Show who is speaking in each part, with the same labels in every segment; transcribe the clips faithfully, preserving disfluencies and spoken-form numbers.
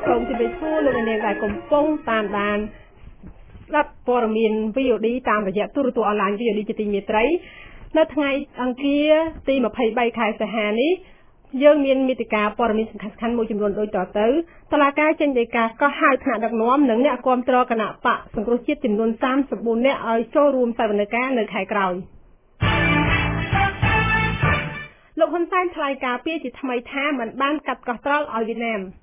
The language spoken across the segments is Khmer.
Speaker 1: សូមជម្រាបសួរលោកអ្នកនាងដែលកំពុងតាមដានស្ដាប់ព័ត៌មាន វី អូ ឌី តាមរយៈទូរទស្សន៍អនឡាញ វី អូ ឌី ជាទីមេត្រីនៅថ្ងៃអង្គារទីម្ភៃបីខែសីហានេះយើងមានមាតិកាព័ត៌មានសំខាន់ៗមួយចំនួនដូចតទៅតុលាការចេញដីកាកោះហៅថ្នាក់ដឹកនាំនិងអ្នកគាំទ្រគណៈបកសង្គ្រោះជាតិចំនួនសាមសិបបួននាក់ឲ្យចូលរួមសវនកម្មនៅខែក្រោយលោកហ៊ុនសែនថ្លែងការពីជាថ្មីថាមិនបានកាត់កោះត្រល់ឲ្យវៀតណាម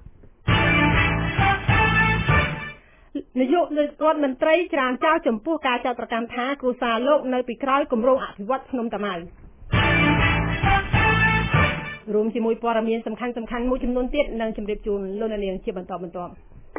Speaker 1: នាយករដ្ឋមន្ត្រីច្រានចោលចំពោះការចាត់ប្រកាន់ថាគ្រួសារលោកនៅពីក្រោយគម្រោងអភិវឌ្ឍភ្នំតាម៉ៅរួមជាមួយព័ត៌មានសំខាន់សំខាន់មួយចំនួនទៀតនឹងជម្រាបជូនលោកអ្នកនាងជាបន្តបន្ទាប់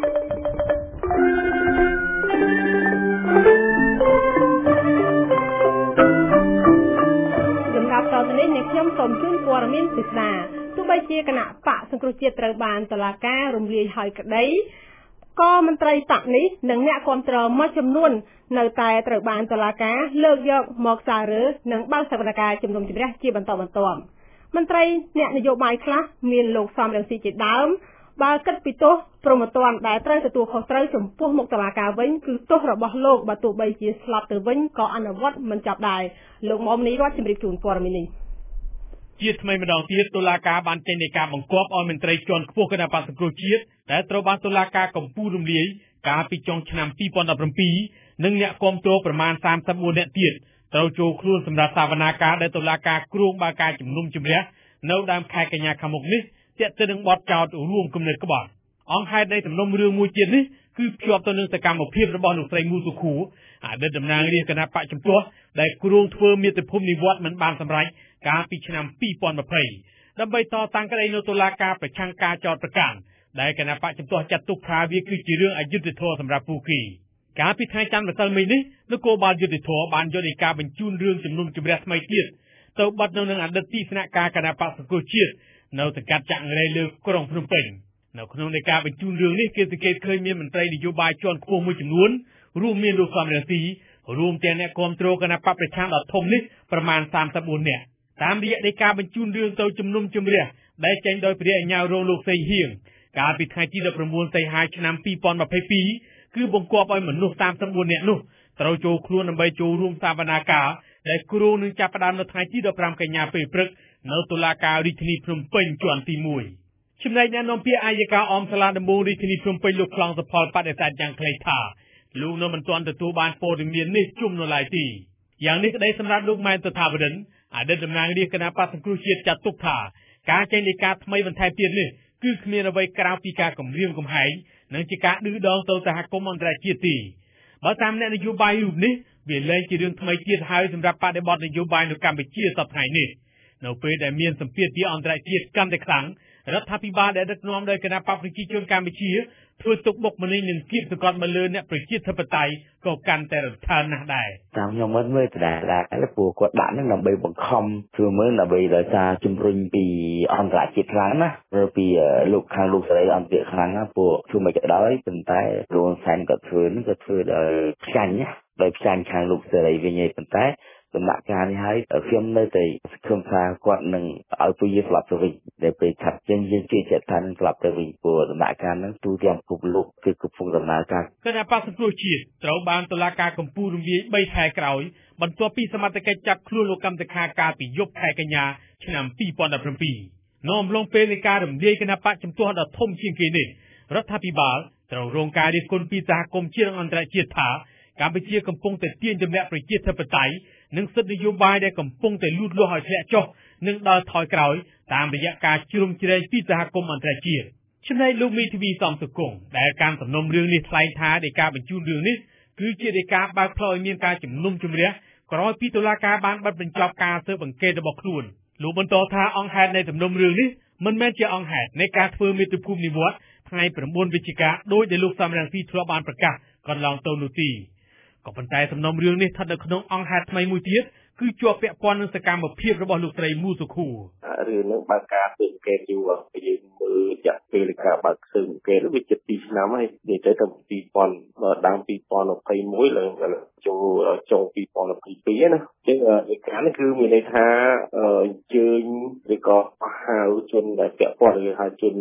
Speaker 1: សម្រាប់តទៅនេះអ្នកខ្ញុំសូមជូនព័ត៌មានពិស្ដាទោះបីជាគណៈបកសង្គ្រោះជាតិត្រូវបានតុលាការរំលាយហើយក្តីក៏មន្ត្រីបកនេះនិងអ្នកគាំទ្រមួយចំនួននៅតែត្រូវបានតុលាការលើកយកមកសាររើនិងបើកសវនកម្មជំនុំជម្រះជាបន្តបន្ទាប់មន្ត្រីអ្នកនយោបាយខ្លះមានលោកសំរងស៊ីជាដើមបើគិតពីទោសប្រមទ័នដែលត្រូវទទួលខុសត្រូវចំពោះមុខតុលាការវិញគឺទោសរបស់លោកបើទោះបីជាស្លាប់ទៅវិញក៏អនុវត្តមិនចាប់ដែរលោកមុំនេះរដ្ឋជំរាបជូនព័ត៌មាននេះ
Speaker 2: ជាថ្មីម្ដងទៀតតុលាការបានចេញដីកាបង្គាប់ឲ្យមន្ត្រីជាន់ខ្ពស់គណៈបក្សសង្គ្រោះជាតិដែលត្រូវបានតុលាការកំពូលរំលាយកាលពីចុងឆ្នាំពីរពាន់ដប់ប្រាំពីរនិងអ្នកគាំទ្រប្រមាណសាមសិបបួននាក់ទៀតត្រូវចូលខ្លួនសម្រាប់សវនាការដែលតុលាការគ្រោងបើកការជំនុំជម្រះនៅដើមខែកញ្ញាខាងមុខនេះទាក់ទិននឹងបទចោទរួមគំនិតក្បត់អង្គហេតុនៃសំណុំរឿងមួយទៀតនេះគឺភ្ជាប់ទៅនឹងសកម្មភាពរបស់លោកស្រីមូសុខួរអតីតតំណាងរាជគណៈបកជំទាស់ដែលគ្រោងធ្វើមាតុភូមិនិវត្តមិនបានសម្រេចកាលពីឆ្នាំពីរពាន់ยี่สิบដើម្បីតតាំងក្តីនៅតុលាការប្រឆាំងការចោទប្រកាន់ដែលគណៈបកជំទាស់ចាត់ទុកថាវាគឺជារឿងអយុត្តិធម៌សម្រាប់ពួកគេកាលពីថ្ងៃច័ន្ទម្សិលមិញនេះនគរបាលយុត្តិធម៌បានយកដីកាបញ្ជូនរឿងជំនុំជម្រះថ្មីទៀតទៅបិទនៅនឹងអតីតទីស្នាក់ការគណៈបកសង្គ្រោះជាតិនៅសង្កាត់ចាក់ងរែលើក្រុងភ្នំពេញនៅក្នុងនៃការបញ្ជូនរឿងនេះគេសង្កេតឃើញមានមន្ត្រីនយោបាយជាន់ខ្ពស់មួយចំនួនរួមមានលោកសំរងស៊ីរួមទាំងអ្នកគាំទ្រគណៈបកប្រឆាំងដ៏ធំនេះប្រមាណសាមសិបបួននាក់តាមរយៈនៃការបញ្ជូនរឿងទៅជំនុំជម្រះដែលចេញដោយព្រះអញ្ញារងលោកសីហៀងកាលពីថ្ងៃទីដប់ប្រាំបួនសីហាឆ្នាំពីរពាន់ยี่สิบពីរគឺបង្គាប់ឲ្យមនុស្សសាមសិបបួននាក់នោះត្រូវចូលខ្លួនដើម្បីចូលរួមសវនាការដែលគ្រោងនឹងចាប់ផ្ដើមនៅថ្ងៃទីដប់ប្រាំកញ្ញាពេលព្រឹកនៅតុលាការរាជធានីភ្នំពេញជាន់ទីមួយចំណែកអ្នកនាំពាក្យអัยការអមសាលាដំបងរាជធានីភ្នំពេញលោកខ្លងសុផលបដិសេធយ៉ាងខ្លីថាលោកនៅមិនទាន់ទទួលបានព័ត៌មាននេះជុំនៅឡើយទេយ៉ាងនេះក្តីសម្រាប់លោកម៉ែនតថាវរិនអតីតតំណាងរាជគណៈបក្សសង្គ្រោះជាតិចាត់ទុកថាការចេញដីកាថ្មីបន្ថែមទៀតនេះគឺគ្មានអ្វីក្រៅពីការគំរាមកំហែងនិងជាការឌឺដងទៅសហគមន៍អន្តរជាតិទេបើតាមអ្នកនយោបាយរូបនេះវាលែងជារឿងថ្មីទៀតហើយសម្រាប់បដិបត្តិនយោបាយនៅកម្ពុជាសប្តាហ៍នេះនៅពេលដែលមានសម្ពាធពីអន្តរជាតិកាន់តែខ្លាំងរដ្ឋាភិបាលដែលដឹកនាំដោយគណៈបកប្រជាជនកម្ពុជាធ្វើទុកបុកម្នេញនឹងគៀបសង្កត់មកលើអ្នកប្រជាធិបតេយ្យក៏កាន់តែរំខានណាស់ដែរ
Speaker 3: តាមខ្ញុំមិនមើលតែដែរតែពួកគាត់ដាក់នឹងដើម្បីបង្ខំធ្វើមើលដើម្បីដោយសារជំរុញពីអន្តរជាតិខ្លាំងណាឬពីលោកខាងលោកសេរីអន្តរជាតិខ្លាំងណាពួកធ្វើមិនក៏ដោយប៉ុន្តែលោកសែនក៏ធ្វើនឹងក៏ធ្វើដោយផ្ចាញ់ណាដោយផ្ចាញ់ខាងលោកសេរីវិញឯងប៉ុន្តែដំណាក់កាលនេះហើយខ្ញុំនៅតែសង្ឃឹមថាគាត់នឹងឲ្យពួកយើងស្លាប់ទៅវិញដែលពេលឆាប់ចេញយើងជឿជាក់ថានឹងស្លាប់ទៅវិញព្រោះដំណាក់កាលហ្នឹងទូទាំងពិភពលោកគឺកំពុងដំណើរការ
Speaker 2: គណៈបក្សសង្គ្រោះជាតិត្រូវបានតុលាការកំពូលរំលាយបីខែក្រោយបន្ទាប់ពីសមត្ថកិច្ចចាប់ខ្លួនលោកកម្មតខាកាលពីយប់ខែកញ្ញាឆ្នាំពីរពាន់ដប់ប្រាំពីរនៅអំឡុងពេលនៃការរំលាយគណៈបកជំទាស់ដ៏ធំជាងគេនេះរដ្ឋាភិបាលត្រូវរងការរិះគន់ពីសហគមន៍ជាតិនិងអន្តរជាតិថាកម្ពុជាកំពុងតែទាញទម្លាក់ប្រជាធិបតេយ្យនិងសិទ្ធិនយោបាយដែលកំពុងតែលូតលាស់ឲ្យធ្លាក់ចុះនិងដល់ថយក្រោយតាមរយៈការជ្រុំជ្រែងពីសហគមន៍អន្តរជាតិចំណែកលោកមីធីវីសំសុគង្គដែលការសំណុំរឿងនេះថ្លែងថានៃការបញ្ជូនរឿងនេះគឺជានៃការបើកផ្លូវឲ្យមានការជំនុំជម្រះក្រោយពីតុលាការបានបិទបញ្ចប់ការស៊ើបអង្កេតរបស់ខ្លួនលោកបន្តថាអង្គហេតុនៃសំណុំរឿងនេះមិនមែនជាអង្គហេតុនៃការធ្វើមាតុភូមិនិវត្តថ្ងៃប្រាំបួនវិច្ឆិកាដោយដែលលោកសំរងស៊ីធ្លាប់បានប្រកាសកន្លងទៅនោះទេក៏ប៉ុន្តែសំណុំរឿងនេះស្ថិតនៅក្នុងអង្គហេតុថ្មីមួយទៀតគឺជាប់ពាក់ព័ន្ធនឹងសកម្មភាពរបស់លោកស្រីមូសុខួរ
Speaker 3: រឿងនឹងបើកការស៊ើបអង្កេតយូរយើងមើលរយៈពេលនៃការបើកស៊ើបអង្កេតវាជិតពីរឆ្នាំហើយនិយាយទៅទៅពីរពាន់ដើមពីរពាន់ยี่สิบเอ็ดឡើងចូលចុងពីរពាន់ยี่สิบสองណាចឹងឯកការនេះគឺមានន័យថាអញ្ជើញឬក៏ហៅជនដែលពាក់ព័ន្ធឬហៅជន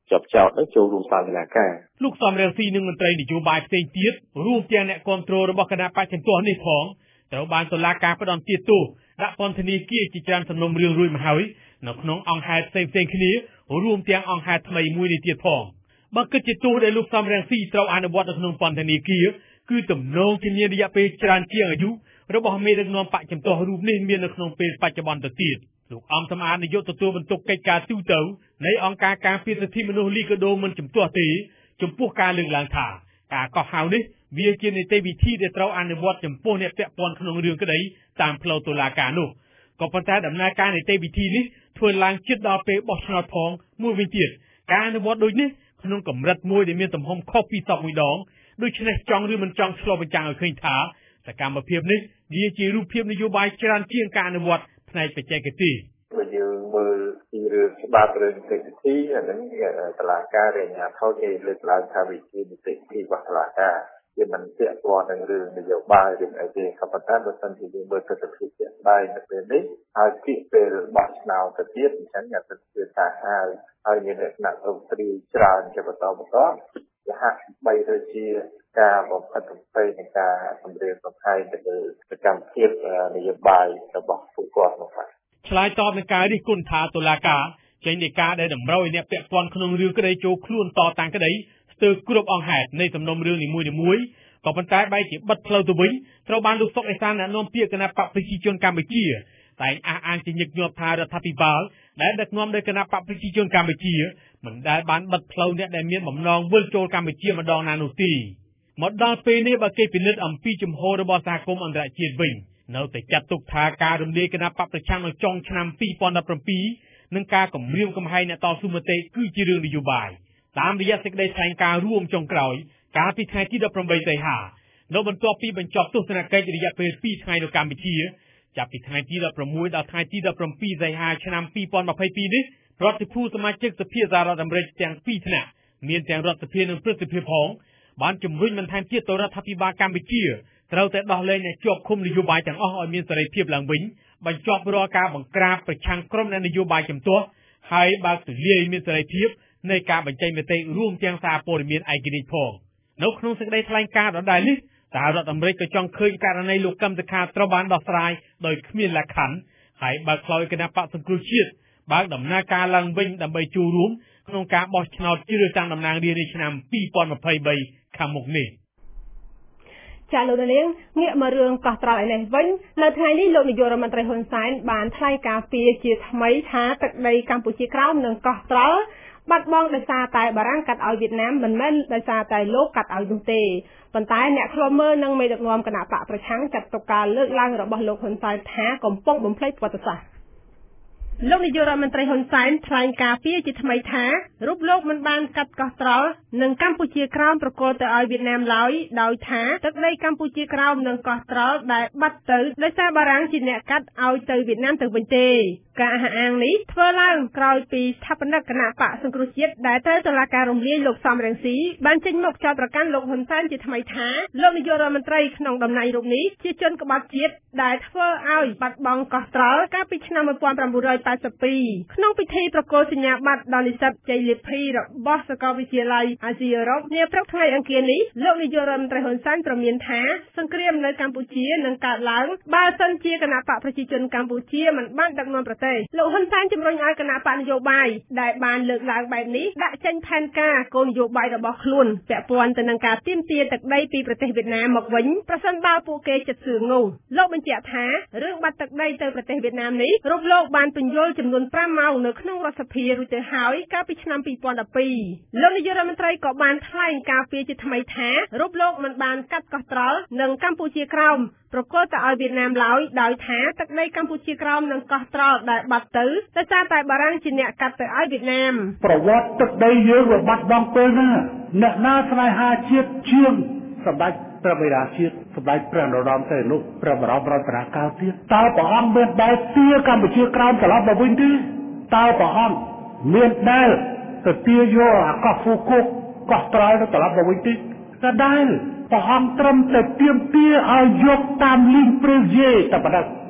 Speaker 4: ជាប់ចោតចូលរួមសន្ទនាការ
Speaker 2: លោកសំរងស៊ីនិងមន្ត្រីនយោបាយផ្សេងទៀតរួមទាំងអ្នកគ្រប់គ្រងរបស់គណៈបច្ចេកទេសនេះផងត្រូវបានតុលាការផ្តន្ទាទោសដាក់ពន្ធនាគារជាច្រើនសំណុំរឿងរួចមកហើយនៅក្នុងអង្គហេតុផ្សេងៗគ្នារួមទាំងអង្គហេតុថ្មីមួយនេះទៀតផងបើគិតជាទោសដែលលោកសំរងស៊ីត្រូវអនុវត្តនៅក្នុងពន្ធនាគារគឺទំនងជាមានរយៈពេលច្រើនជាងអាយុរបស់មេដឹកនាំបច្ចេកទេសរូបនេះមាននៅក្នុងពេលបច្ចុប្បន្នទៅទៀតលោកអំសំអាតនាយកទទួលបន្ទុកកិច្ចការទូតនៃអង្គការការពារសិទ្ធិមនុស្សលីកាដូមិនជំទាស់ទេចំពោះការលើកឡើងថាការកោះហៅនេះវាជានីតិវិធីដែលត្រូវអនុវត្តចំពោះអ្នកពាក់ព័ន្ធក្នុងរឿងក្តីតាមផ្លូវតុលាការនោះក៏ប៉ុន្តែដំណើរការនីតិវិធីនេះធ្វើឡើងជិតដល់ពេលបោះឆ្នោតផងមួយវិញទៀតការអនុវត្តដូចនេះក្នុងកម្រិតមួយដែលមានទំហំខុសពីសពមួយដងដូច្នេះចង់ឬមិនចង់ឆ្លុះបញ្ចាំងឲ្យឃើញថាសកម្មភាពនេះវាជារូបភាពនយោបាយច្រើនជាងការអនុវត្តផ្នែកបច្ចេកទេស
Speaker 4: បើយើងមើលពីរឿងច្បាប់រឿងនីតិវិធីអានឹងតុលាការរាជអាជ្ញាធរគេលើកឡើងថាវិជានីតិវិធីរបស់តុលាការវាមិនពាក់ព័ន្ធនឹងរឿងនយោបាយរឿងអីទេក៏ប៉ុន្តែបើសិនជាយើងមើលទស្សនវិជ្ជាស្ដែងនៅពេលនេះហើយពីពេលបោះឆ្នោតទៅទៀតអញ្ចឹងអាទិត្យគឺថាហើយហើយមានលក្ខណៈរំព្រាយច្រើនជាបន្តបន្ទាប់ជាហាក់បីដូចជាការបំផិតបំភ័យនៃការសម្រៀបបំផាយទៅលើសកម្មភាពនយោបាយរបស់ពួកគាត់នោះបាទ
Speaker 2: ឆ្លើយតបនឹងការរិះគន់ថាតុលាការចេញនៃការដែលតម្រូវឲ្យអ្នកពាក់ព័ន្ធក្នុងរឿងក្តីចូលខ្លួនតតាំងក្តីស្ទើរគ្រប់អង្គហេតុនៃសំណុំរឿងនីមួយៗក៏ប៉ុន្តែបែរជាបិទផ្លូវទៅវិញត្រូវបានលោកសុកអេសានអ្នកនាំពាក្យគណៈបកប្រជាជនកម្ពុជាតែអះអាងជាញឹកញាប់ថារដ្ឋាភិបាលដែលដឹកនាំដោយគណៈបកប្រជាជនកម្ពុជាមិនដែលបានបិទផ្លូវអ្នកដែលមានបំណងវិលចូលកម្ពុជាម្ដងណានោះទេមកដល់ពេលនេះបើគេពិនិត្យអំពីជំហររបស់សហគមន៍អន្តរជាតិវិញនៅតែចាត់ទុកថាការរំលាយគណៈបកប្រឆាំងនៅចុងឆ្នាំពីរពាន់ដប់ប្រាំពីរនិងការគម្រាមកំហែងអ្នកតស៊ូមតិគឺជារឿងនយោបាយតាមរយៈសេចក្តីថ្លែងការណ៍រួមចុងក្រោយកាលពីថ្ងៃទីដប់ប្រាំបីសីហានៅបន្ទាប់ពីបញ្ចប់ទស្សនកិច្ចរយៈពេលពីរថ្ងៃនៅកម្ពុជាចាប់ពីថ្ងៃទីដប់ប្រាំមួយដល់ថ្ងៃទីដប់ប្រាំពីរសីហាឆ្នាំពីរពាន់ម្ភៃពីរនេះរដ្ឋាភិបាលសមាជិកសភាសហរដ្ឋអាមេរិកទាំងពីរថ្នាក់មានទាំងរដ្ឋសភានិងព្រឹទ្ធសភាផងបានជំរុញបន្ថែមទៀតទៅរដ្ឋាភិបាលកម្ពុជាត្រូវតែដោះលែងអ្នកជាប់ឃុំនយោបាយទាំងអស់ឲ្យមានសេរីភាពឡើងវិញបញ្ចប់រាល់ការបង្ក្រាបប្រឆាំងក្រុមអ្នកនយោបាយជំទាស់ហើយបើកទូលាយមានសេរីភាពនៃការបញ្ចេញមតិរួមទាំងសារព័ត៌មានឯករាជ្យផងនៅក្នុងសេចក្តីថ្លែងការណ៍ដដែលនេះសហរដ្ឋអាមេរិកក៏ចង់ឃើញករណីលោកកឹមសុខាត្រូវបានដោះស្រាយដោយគ្មានលក្ខខណ្ឌហើយបើកផ្លូវគណៈបកសង្គ្រោះជាតិបើកដំណើរការឡើងវិញដើម្បីចូលរួមក្នុងការបោះឆ្នោតជ្រើសរើសតាំងតំណាងរាស្ត្រនៅឆ្នាំពីរពាន់ម្ភៃបីខាងមុខនេះ
Speaker 1: ចាលោកនាងងាកមករឿងកោះត្រល់ឯនេះវិញនៅថ្ងៃនេះលោកនាយករដ្ឋមន្ត្រីហ៊ុនសែនបានថ្លែងការពីជាថ្មីថាទឹកដីកម្ពុជាក្រោមនិងកោះត្រល់បាត់បង់ដោយសារតែបារាំងកាត់ឲ្យវៀតណាមមិនមែនដោយសារតែលោកកាត់ឲ្យនោះទេប៉ុន្តែអ្នកឃ្លាំមើលនិងមេដឹកនាំគណៈបកប្រឆាំងចាត់ទុកការលើកឡើងរបស់លោកហ៊ុនសែនថាកំពុងបំភ្លេចប្រវត្តិសាស្ត្រលោកនាយករដ្ឋមន្ត្រីហ៊ុនសែនថ្លែងការពីជាថ្មីថារូបលោកមិនបានកាត់កោះត្រល់និងកម្ពុជាក្រោមប្រកល់ទៅឲ្យវៀតណាមឡើយដោយថាទឹកដីកម្ពុជាក្រោមនិងកោះត្រល់ដែលបាត់ទៅដោយសារបារាំងជាអ្នកកាត់ឲ្យទៅវៀតណាមទៅវិញទេការអះអាងនេះធ្វើឡើងក្រោយពីស្ថាបនិកគណៈបកសង្គ្រោះជាតិដែលត្រូវតុលាការរំលាយលោកសំរងស៊ីបានចេញមកចោទប្រកាន់លោកហ៊ុនសែនជាថ្មីថាលោកនាយករដ្ឋមន្ត្រីក្នុងតំណែងរូបនេះជាជនក្បត់ជាតិដែលធ្វើឲ្យបាត់បង់កោះត្រល់កាលពីឆ្នាំmột nghìn chín trăm tám mươi haiក្នុងពិធីប្រគល់សញ្ញាបត្រដល់និស្សិតជ័យលាភីរបស់សាកលវិទ្យាល័យអាស៊ីអឺរ៉ុបនាព្រឹកថ្ងៃអង្គារនេះលោកនាយករដ្ឋមន្ត្រីហ៊ុនសែនប្រមានថាសង្គ្រាមនៅកម្ពុជានឹងកើតឡើងបើសិនជាគណៈបកប្រជាជនកម្ពុជាមិនបានដឹកនាំប្រទេសលោកហ៊ុនសែនជំរុញឲ្យគណៈបកនយោបាយដែលបានលើកឡើងបែបនេះដាក់ចេញផែនការគោលនយោបាយរបស់ខ្លួនពាក់ព័ន្ធទៅនឹងការទាមទារទឹកដីពីប្រទេសវៀតណាមមកវិញប្រសិនបើពួកគេចិត្តសឿងនោះលោកបញ្ជាក់ថារឿងបាត់ទឹកដីទៅប្រទេសវៀតណាមនេះរូបលោកបានពន្យល់ចំនួនប្រាំម៉ោងនៅក្នុងរដ្ឋសភារួចទៅហើយកាលពីឆ្នាំពីរពាន់ដប់ពីរលោកនាយករដ្ឋមន្ត្រីក៏បានថ្លែងការពីជាថ្មីថារូបលោកមិនបានកាត់កោះត្រល់និងកម្ពុជាក្រោមប្រកល់ទៅឲ្យវៀតណាមឡើយដោយថាទឹកដីកម្ពុជាក្រោមនិងកោះត្រល់ដែលបាត់ទៅដោយសារតែបារាំងជាអ្នកកាត់ទៅឲ្យវៀតណាម
Speaker 5: ប្រវត្តិទឹកដីយើងវាបាត់បង់ពេលណាអ្នកណាស្នេហាជាតិជាងសម្ដេចព្រះបិតាជាតិសម្ដេចព្រះនរោត្តមសីហនុព្រះបរមរាជការកាលទៀតតើព្រះអង្គមានបែរទាកម្ពុជាក្រោមត្រឡប់មកវិញទេតើព្រះអង្គមានដែលទៅទាយកអាកោះហ្វូកូកកោះត្រល់ទៅត្រឡប់មកវិញទេក៏ដែរព្រះអង្គត្រឹមតែទាមទារឲ្យយកតាមលីងព្រឹសយេតែប៉ុណ្ណឹង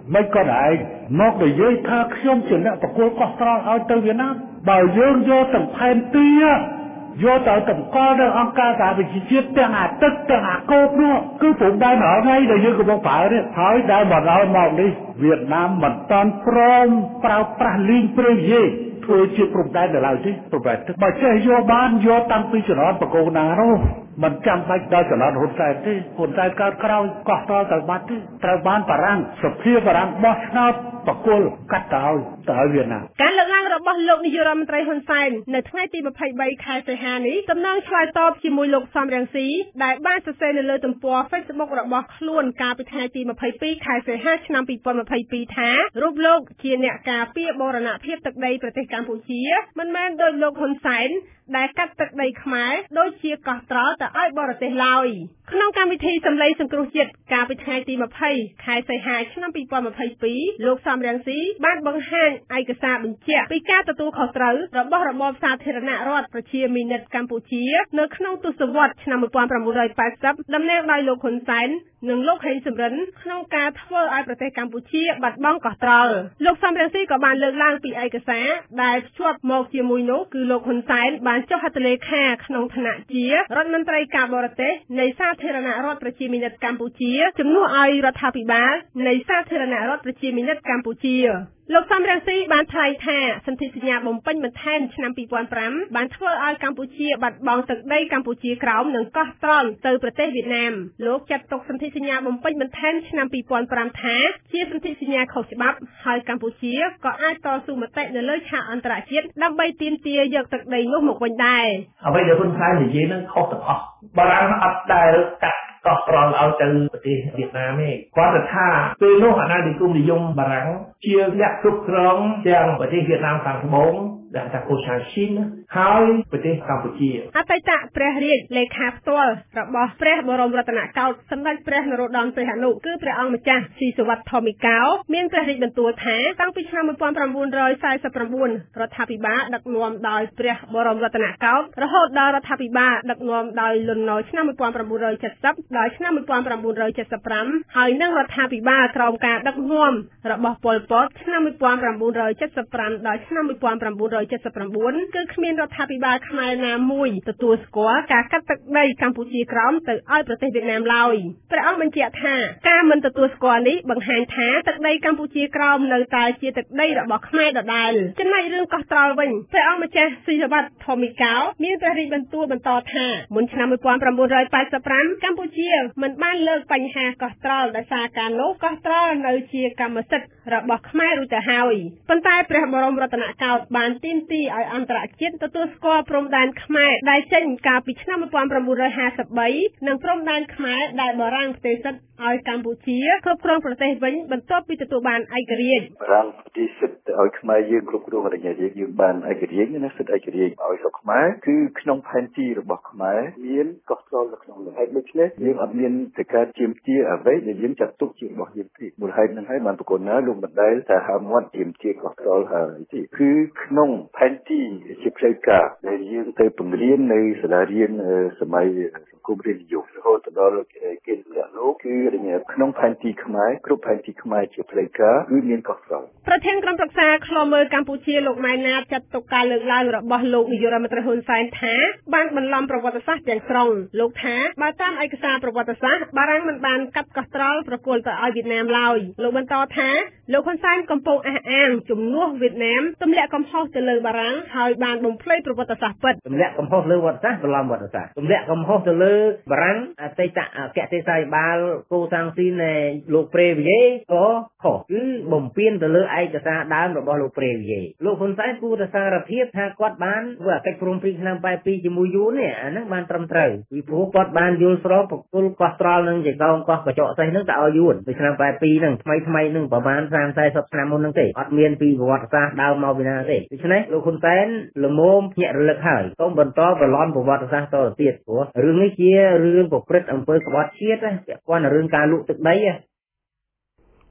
Speaker 5: មិនក៏ដែរមកនិយាយថាខ្ញុំជាអ្នកបកគលកោះត្រល់ឲ្យទៅវៀតណាមបើយើងយកទាំងផែនទីយកទៅតម្កល់នៅអង្គការសហប្រជាជាតិទាំងអាទឹកទាំងអាកូបនោះគឺព្រំដែនរាល់ថ្ងៃដែលយើងកំពុងប្រើនេះហើយដែលមកដល់មកនេះវៀតណាមមិនតាន់ព្រមប្រើប្រាស់លីងព្រៃយេធ្វើជាព្រំដែនដល់ឡើយទេព្រំដែនទឹកបើចេះយកបានយកតាំងពីចរន្តបកគោណានោះមិនចាំបាច់ដល់ចរន្តហ៊ុនសែនទេហ៊ុនសែនកើតក្រោយកោះត្រល់ទៅបាត់ទេត្រូវបានបារាំងសភាបារាំងបោះឆ្នោតបកគលកាត់ទៅឲ្យទៅឲ្យវៀតណាម
Speaker 1: ការលើកឡើងរបស់លោកនាយករដ្ឋមន្ត្រីហ៊ុនសែននៅថ្ងៃទីម្ភៃបីខែសីហានេះតំណាងឆ្លើយតបជាមួយលោកសំរងស៊ីដែលបានសរសេរនៅលើទំព័រ Facebook របស់ខ្លួនកាលពីថ្ងៃទីម្ភៃពីរខែសីហាឆ្នាំពីរពាន់ម្ភៃពីរថារូបលោកជាអ្នកការពារបូរណភាពទឹកដីប្រទេសកម្ពុជាមិនមែនដោយលោកហ៊ុនសែនដែលកាត់ទឹកដីខ្មែរដូចជាកោះត្រល់ទៅឲ្យបរទេសឡើយក្នុងកម្មវិធីសម្លេងសង្គ្រោះជាតិកាលពីថ្ងៃទីម្ភៃខែសីហាឆ្នាំពីរពាន់ម្ភៃពីរលោកសំរងស៊ីបានបង្ហាញឯកសារបញ្ជាក់ពីការទទួលខុសត្រូវរបស់របបសាធារណរដ្ឋប្រជាមានិតកម្ពុជានៅក្នុងទសវត្សរ៍ឆ្នាំmột nghìn chín trămแปดสิบតំណាងដោយលោកហ៊ុនសែននិងលោកហេងសំរិនក្នុងការធ្វើឲ្យប្រទេសកម្ពុជាបាត់បង់កោះត្រល់លោកសំរងស៊ីក៏បានលើកឡើងពីឯកសារដែលភ្ជាប់មកជាមួយនោះគឺលោកហ៊ុនសែនបានចុះហត្ថលេខាក្នុងឋានៈជារដ្ឋមន្ត្រីការបរទេសនៃសាធារណរដ្ឋប្រជាមានិតកម្ពុជាជំនួសឲ្យរដ្ឋាភិបាលនៃសាធារណរដ្ឋប្រជាមានិតកម្ពុជាលោកសំរងស៊ីបានថ្លែងថាសន្ធិសញ្ញាបំពេញបន្ថែមឆ្នាំពីរពាន់ប្រាំបានធ្វើឲ្យកម្ពុជាបាត់បង់ទឹកដីកម្ពុជាក្រោមនិងកោះត្រល់ទៅប្រទេសវៀតណាមលោកចាត់ទុកសន្ធិសញ្ញាបំពេញបន្ថែមឆ្នាំពីរពាន់ប្រាំថាជាសន្ធិសញ្ញាខុសច្បាប់ហើយកម្ពុជាក៏អាចតស៊ូមតិនៅលើឆាកអន្តរជាតិដើម្បីទាមទារយកទឹកដីនោះមកវិញដែរ
Speaker 6: អ្វីដែលហ៊ុនសែននិយាយនឹងខុសទាំងអស់បារាំងអត់ដែលកាត់កោះត្រល់ឲ្យទៅប្រទេសវៀតណាមទេគាត់ទៅថាពេលនោះអាណានិគមនិយមបារាំងជាអ្នកគ្រប់គ្រងទាំងប្រទេសវៀតណាមខាងត្បូងដែលថាកូសាស៊ីនហើយប្រទេសកម្ពុជា
Speaker 1: អតីតព្រះរាជលេខាផ្ទាល់របស់ព្រះបរមរតនកោដ្ឋសម្ដេចព្រះនរោត្តមសីហនុគឺព្រះអង្គម្ចាស់ស៊ីសុវត្ថិធម្មិកោមានព្រះរាជបន្ទូលថាតាំងពីឆ្នាំmột nghìn chín trăm bốn mươi chínរដ្ឋាភិបាលដឹកនាំដោយព្រះបរមរតនកោដ្ឋរហូតដល់រដ្ឋាភិបាលដឹកនាំដោយលន់នល់ឆ្នាំmột nghìn chín trăm bảy mươiដល់ឆ្នាំmột nghìn chín trăm bảy mươiប្រាំហើយនិងរដ្ឋាភិបាលក្រោមការដឹកនាំរបស់ប៉ុល ពតឆ្នាំmột nghìn chín trăm bảy mươiប្រាំដល់ឆ្នាំmột nghìn chín trăm bảy mươiគឺគ្មានរដ្ឋាភិបាលខ្មែរណាមួយទទួលស្គាល់ការកាត់ទឹកដីកម្ពុជាក្រោមទៅឲ្យប្រទេសវៀតណាមឡើយព្រះអង្គបញ្ជាក់ថាការមិនទទួលស្គាល់នេះបង្ហាញថាទឹកដីកម្ពុជាក្រោមនៅតែជាទឹកដីរបស់ខ្មែរដដែលចំណែករឿងកោះត្រល់វិញព្រះអង្គម្ចាស់ស៊ីសុវត្ថិធម្មិកោមានព្រះរាជបន្ទូលបន្តថាមុនឆ្នាំmột nghìn chín trăm tám mươiប្រាំកម្ពុជាមិនបានលើកបញ្ហាកោះត្រល់ដោយសារការនោះកោះត្រល់នៅជាកម្មសិទ្ធិរបស់ខ្មែររួចទៅហើយប៉ុន្តែព្រះបរមរតនកោដ្ឋបានទាមទារឲ្យអន្តរជាតិទទួលស្គាល់ព្រំដែនខ្មែរដែលចេញកាលពីឆ្នាំmột nghìn chín trămห้าสิบสามនិងព្រំដែនខ្មែរដែលបារាំងផ្ទេរសិទ្ធិឲ្យកម្ពុជាគ្រប់គ្រងប្រទេសវិញបន្ទាប់ពីទទួលបានឯករាជ្យ
Speaker 4: បារាំងផ្ទេរសិទ្ធិឲ្យខ្មែរយើងគ្រប់គ្រងរញ៉េយើងបានឯករាជ្យណាសិទ្ធិឯករាជ្យឲ្យស្រុកខ្មែរគឺក្នុងផែនទីរបស់ខ្មែរមានកោះត្រល់នៅក្នុងនោះហើយដូច្នេះយើងអត់មានតែការជាមទាអ្វីដែលយើងចាត់ទុកជារបស់យើងទេមូលហេតុហ្នឹងហើយបានប្រកបណាលោកបណ្ដែលថាហាមាត់ជាមទាកោះត្រល់ហើយទេគឺក្នុងផែនទីជាផ្លូវការដែលយើងទៅបង្រៀននៅសាលារៀនសម័យសង្គមរាជនិយមរហូតដល់គេលក្ខលោកគឺក្នុងផែនទីខ្មែរគ្រប់ផែនទីខ្មែរជាផ្លូវការគឺមានកោះត្រល់
Speaker 1: ប្រធានក្រុមប្រឹក្សាឃ្លាំមើលកម្ពុជាលោកម៉ែនណាតចាត់ទុកការលើកឡើងរបស់លោកនាយករដ្ឋមន្ត្រីហ៊ុនសែនថាបានបន្លំប្រវត្តិសាស្ត្រទាំងស្រុងលោកថាបើតាមឯកសារប្រវត្តិសាស្ត្របារាំងមិនបានកាត់កោះត្រល់ប្រគល់ទៅឲ្យវៀតណាមឡើយលោកបន្តថាលោកហ៊ុនសែនកំពុងអះអាងជំនួសវៀតណាមទម្លាក់កំហុសទៅលើបារាំងហើយបានបំភ្លៃប្រវត្តិសាស្ត្រពិត
Speaker 6: ទម្លាក់កំហុសលើវត្តសាស្ត្របន្លំវត្តសាស្ត្រទម្លាក់កំហុសទៅលើបារាំងអតីតអគ្គទេសរិបាលកូសាំងស៊ីនៃលោកប្រេវីយេក៏ខុសគឺបំពេញទៅលើឯកសារដើមរបស់លោកប្រេវីយេលោកហ៊ុនសែនគួរតែសារភាពថាគាត់បានធ្វើកិច្ចព្រមព្រៀងឆ្នាំបែបពីរជាមួយយួននេះអាហ្នឹងបានត្រឹមត្រូវពីព្រោះគាត់បានយល់ស្របបកគលកោះត្រល់នឹងជាកោងកោះកញ្ចក់សេះហ្នឹងទៅឲ្យយួនពីឆ្នាំបែបពីរហ្នឹងថ្មីថ្មីហ្នឹងប្រហែលសាមសិប 40ឆ្នាំមុនហ្នឹងទេអត់មានពីប្រវត្តិសាស្ត្រដើមមកពីណាទេដូច្នេះលោកហ៊ុនសែនល្មមភ្ញាក់រលឹកហើយសូមបន្តបន្លំប្រវត្តិសាស្ត្រតទៅទៀតព្រោះរឿងនេះជារឿងប្រព្រឹត្តអំពើក្បត់ជាតិពាក់ព័ន្ធនឹងរឿងការលក់ទឹកដី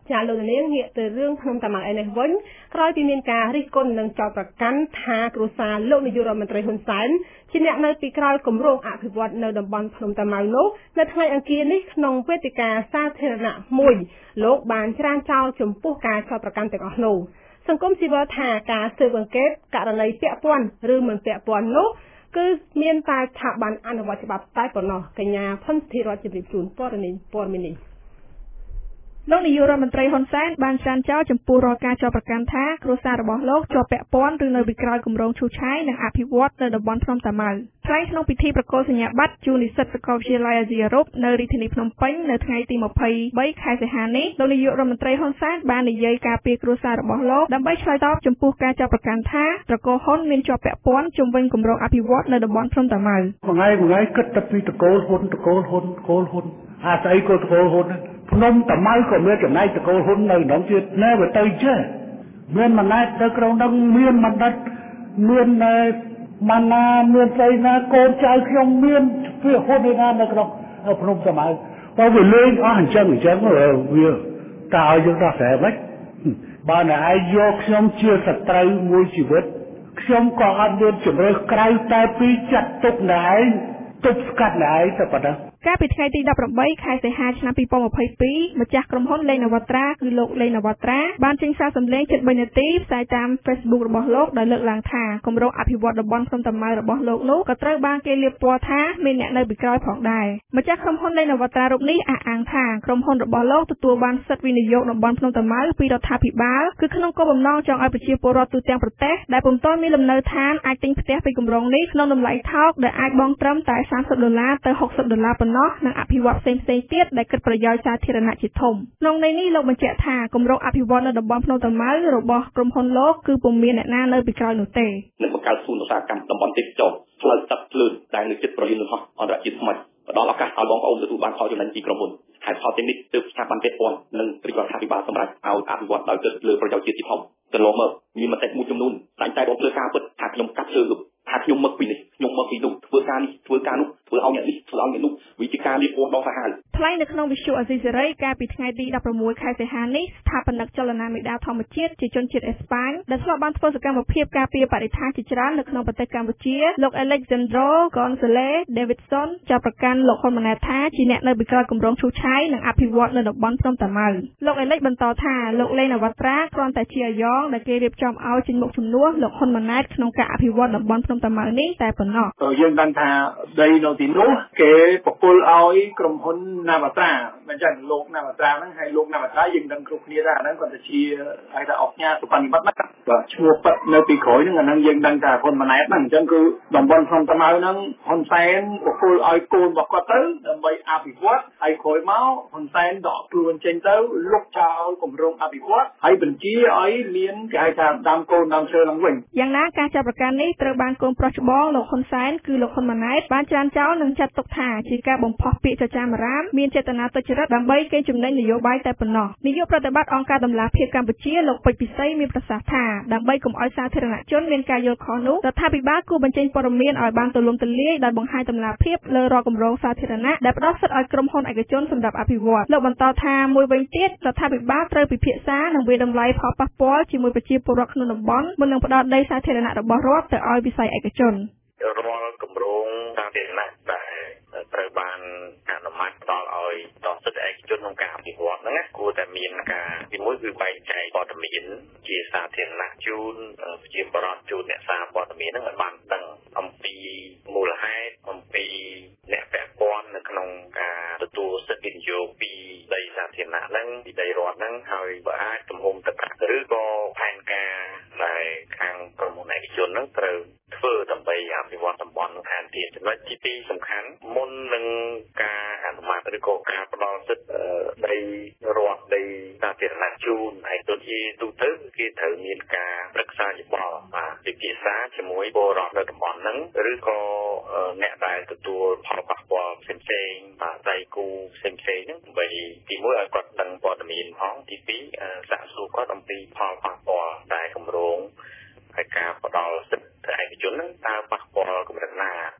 Speaker 1: ចាលោកនាងងាកទៅរឿងភ្នំតាម៉ៅឯនេះវិញក្រោយពីមានការរិះគន់និងចោទប្រកាន់ថាគ្រួសារលោកនាយករដ្ឋមន្ត្រីហ៊ុនសែនជាអ្នកនៅពីក្រោយគម្រោងអភិវឌ្ឍនៅតំបន់ភ្នំតាម៉ៅនោះនៅថ្ងៃអង្គារនេះក្នុងវេទិកាសាធារណៈមួយលោកបានច្រានចោលចំពោះការចោទប្រកាន់ទាំងអស់នោះសង្គមស៊ីវិលថាការស៊ើបអង្កេតករណីពាក់ព័ន្ធឬមិនពាក់ព័ន្ធនោះគឺមានតែស្ថាប័នអនុវត្តច្បាប់តែប៉ុណ្ណោះកញ្ញាផុនស្ធីរតជម្រាបជូនព័ត៌មានព័ត៌មាននេះលោកនាយករដ្ឋមន្ត្រីហ៊ុនសែនបានច្រានចោលចំពោះរាល់ការចោទប្រកាន់ថាគ្រួសាររបស់លោកជាប់ពាក់ព័ន្ធឬនៅពីក្រោយគម្រោងឈូសឆាយនិងអភិវឌ្ឍនៅតំបន់ភ្នំតាម៉ៅថ្លែងក្នុងពិធីប្រកាសសញ្ញាបត្រជូននិស្សិតសាកលវិទ្យាល័យអាស៊ីអឺរ៉ុបនៅរាជធានីភ្នំពេញនៅថ្ងៃទីម្ភៃបីខែសីហានេះលោកនាយករដ្ឋមន្ត្រីហ៊ុនសែនបាននិយាយការពីគ្រួសាររបស់លោកដើម្បីឆ្លើយតបចំពោះការចោទប្រកាន់ថាត្រកូលហ៊ុនមានជាប់ពាក់ព័ន្ធជំវិញគម្រោងអភិវឌ្ឍនៅតំបន់ភ្នំតាម៉ៅ
Speaker 5: ថ្ងៃថ្ងៃគិតតែពីត្រកូលហ៊ុនត្រកូលហ៊ុនត្រកូលហ៊ុនអាស្អីក៏ត្រកូលហ៊ុនភ្នំតាម៉ៅក៏មានចំណែកត្រកូលហ៊ុននៅក្នុងទៀតណែបើទៅចេះមានម៉ណែតទៅក្រុងនឹងមានបណ្ឌិតមានម៉ាណាមានស្អីណាកូនចៅខ្ញុំមានវាហ៊ុនឯណានៅក្នុងភ្នំតាម៉ៅបើវាលេងអស់អញ្ចឹងអញ្ចឹងវាតើឲ្យយើងដោះស្រាយមិនបើណែឯងយកខ្ញុំជាសត្រូវមួយជីវិតខ្ញុំក៏អត់មានជំរឿក្រៅតែពីចាត់ទុកណែឯងទប់ស្កាត់ណែឯងទៅប៉ុណ្ណឹងកាលពីថ្ងៃទីដប់ប្រាំបីខែសីហាឆ្នាំពីរពាន់ម្ភៃពីរម្ចាស់ក្រុមហ៊ុនលេងនវត្រាគឺលោកលេងនវត្រាបានចេញសារសម្លេងជិតបីនាទីផ្សាយតាម Facebook របស់លោកដោយលើកឡើងថាគម្រោងអភិវឌ្ឍតំបន់ភ្នំតាម៉ៅរបស់លោកនោះក៏ត្រូវបានគេលាបពណ៌ថាមានអ្នកនៅពីក្រោយផងដែរម្ចាស់ក្រុមហ៊ុនលេងនវត្រារូបនេះអះអាងថាក្រុមហ៊ុនរបស់លោកទទួលបានសិទ្ធិវិនិយោគតំបន់ភ្នំតាម៉ៅពីរដ្ឋាភិបាលគឺក្នុងគោលបំណងចង់ឲ្យប្រជាពលរដ្ឋទូទាំងប្រទេសដែលពុំទាន់មានលំនៅឋានអាចទិញផ្ទះពីគម្រោងនេះក្នុងតម្លៃថោកដែលអាចបង់ត្រឹមតែសាមសិបដុល្លារទៅហុកសិបដុល្លារប៉ុណ្ណោះនិងអភិវឌ្ឍផ្សេងៗទៀតដែលគិតប្រយោជន៍សាធារណៈជាធំក្នុងន័យនេះលោកបញ្ជាក់ថាគម្រោងអភិវឌ្ឍនៅតំបន់ភ្នំតាម៉ៅរបស់ក្រុមហ៊ុនលោកគឺពុំមានអ្នកណានៅពីក្រោយនោះទេ
Speaker 7: នឹងបង្កើតសួនឧស្សាហកម្មតំបន់ទេសចរផ្លូវទឹកភ្លើងដែលនៅជិតប្រយានលំហអន្តរជាតិថ្មីផ្ដល់ឱកាសឲ្យបងប្អូនទទួលបានផលចំណេញពីក្រុមហ៊ុនហើយផលទាំងនេះទើបស្ថាប័នពាក់ព័ន្ធនិងរាជរដ្ឋាភិបាលសម្រាប់ឲ្យអភិវឌ្ឍដោយគិតលើប្រយោជន៍ជាតិជាធំកន្លងមកមានមតិមួយចំនួនតែតែបងធ្វើការពិតថាខ្ញុំកាត់ជើងថាខ្ញុំមកពីនេះខ្ញុំមកពីនោះធ្វើការនេះធ្វើការនោះធ្វើឲ្យអ្នកនេះធ្វើឲ្យអ្នកនោះវិជាការលៀបពណ៌ដល់សាហាវ
Speaker 1: ថ្លែងនៅក្នុងវិទ្យុអាស៊ីសេរីកាលពីថ្ងៃទីដប់ប្រាំមួយខែសីហានេះស្ថាបនិកចលនាមេដាធម្មជាតិជាជនជាតិអេស្ប៉ាញដែលធ្លាប់បានធ្វើសកម្មភាពការពារបរិស្ថានជាច្រើននៅក្នុងប្រទេសកម្ពុជាលោក Alexandro Gonzalez Davidson ចាប់ប្រកាន់លោកហ៊ុនម៉ាណែតថាជាអ្នកនៅពីក្រោយគម្រោងឈូសឆាយនិងអភិវឌ្ឍនៅតំបន់ភ្នំតាម៉ៅលោក Alex បន្តថាលោកលេងនវត្រាគ្រាន់តែជាអាយ៉ងដែលគេរៀបចំឲ្យចេញមុខជំនួសលោកហ៊ុនម៉ាណែតក្នុងការអភិវឌ្ឍតំបន់ភ្នំតាម៉ៅនេះតែប៉ុណ្ណោះ
Speaker 8: យើងដឹងថាដីនៅទីនោះគេបកគលឲ្យក្រុមហ៊ុនណាវត្រាមិនចឹងលោកណាវត្រាហ្នឹងហើយលោកណាវត្រាយើងដឹងគ្រប់គ្នាថាអាហ្នឹងគាត់ទៅជាហៅថាអុកញ៉ាសុបនិបត្តិណាបាទឈ្មោះប៉ិតនៅពីក្រោយហ្នឹងអាហ្នឹងយើងដឹងថាហ៊ុនម៉ាណែតហ្នឹងអញ្ចឹងគឺតំបន់ភ្នំតាម៉ៅហ្នឹងហ៊ុនសែនបកគលឲ្យកូនរបស់គាត់ទៅដើម្បីអភិវឌ្ឍហើយក្រោយមកហ៊ុនសែនដកខ្លួនចេញទៅលុបចោលគម្រោងអភិវឌ្ឍហើយបញ្ជាឲ្យមានគេហៅថាដើមកូនដើមឈើឡើងវិញ
Speaker 1: យ៉ាងណាការចាប់ប្រកាន់នេះត្រូវបានកូនប្រុសច្បងលោកហ៊ុនសែនគឺលោកហ៊ុនម៉ាណែតបានច្រានចោលនិងចាត់ទុកថាជាការបំផុសពាក្យចចាមអារាមមានចេតនាទុច្ចរិតដើម្បីកេងចំណេញនយោបាយតែប៉ុណ្ណោះនាយកប្រតិបត្តិអង្គការដំឡាភិបកម្ពុជាលោកពេជ្រពិសីមានប្រសាសន៍ថាដើម្បីកុំឲ្យសាធារណជនមានការយល់ខុសនោះរដ្ឋាភិបាលគួរបញ្ចេញព័ត៌មានឲ្យបានទូលំទូលាយដោយបង្ហាញដំណាភិបលើរាល់គម្រោងសាធារណៈដែលផ្ដល់សិទ្ធិឲ្យក្រុមហ៊ុនឯកជនសម្រាប់អភិវឌ្ឍលោកបន្តថាមួយវិញទៀតរដ្ឋាភិបាលត្រូវពិភាក្សានិងវាយតម្លៃផលប៉ះពាល់ជាមួយប្រជាពលរដ្ឋក្នុងតំបន់មុននឹងផ្ដល់ដីសាធារណៈរបស់រដ្ឋទៅឲ្យវិស័យឯកជន
Speaker 9: រាល់គម្រោងសាធារណៈដែលត្រូវបានអនុម័តផ្ដល់ឲ្យដល់សិទ្ធិឯកជនក្នុងការអភិវឌ្ឍហ្នឹងណាគួរតែមានការទីមួយគឺបែងចែកព័ត៌មានជាសាធារណៈជូនប្រជាពលរដ្ឋជូនអ្នកសារព័ត៌មានហ្នឹងឲ្យបានដឹងអំពីមូលហេតុអំពីអ្នកពាក់ព័ន្ធនៅក្នុងការទទួលសិទ្ធិវិនិយោគពីដីសាធារណៈហ្នឹងពីដីរដ្ឋហ្នឹងហើយបើអាចទំហំទឹកប្រាក់ឬក៏ផែនការដែលខាងក្រុមហ៊ុនឯកជនហ្នឹងត្រូវធ្វើដើម្បីអភិវឌ្ឍតំបន់ខាងទៀតចំណុចទីពីរសំខាន់មុននឹងការអនុម័តឬក៏ការផ្ដល់សិទ្ធិដីរដ្ឋដីសាធារណៈជូនឯកជនជាទូទៅគេត្រូវមានការប្រឹក្សាយោបល់បាទពិភាក្សាជាមួយពលរដ្ឋនៅតំបន់ហ្នឹងឬក៏អ្នកដែលទទួលផលប៉ះពាល់ផ្សេងៗបាទដៃគូផ្សេងៗហ្នឹងដើម្បីទីមួយឲ្យគាត់ដឹងព័ត៌មានផងទីពីរសាកសួរគាត់អំពីផលប៉ះពាល់ដែលគម្រោងហើយការផ្ដល់សិទ្ធិឯកជនហ្នឹងតើប៉ះពាល់កម្រិតណា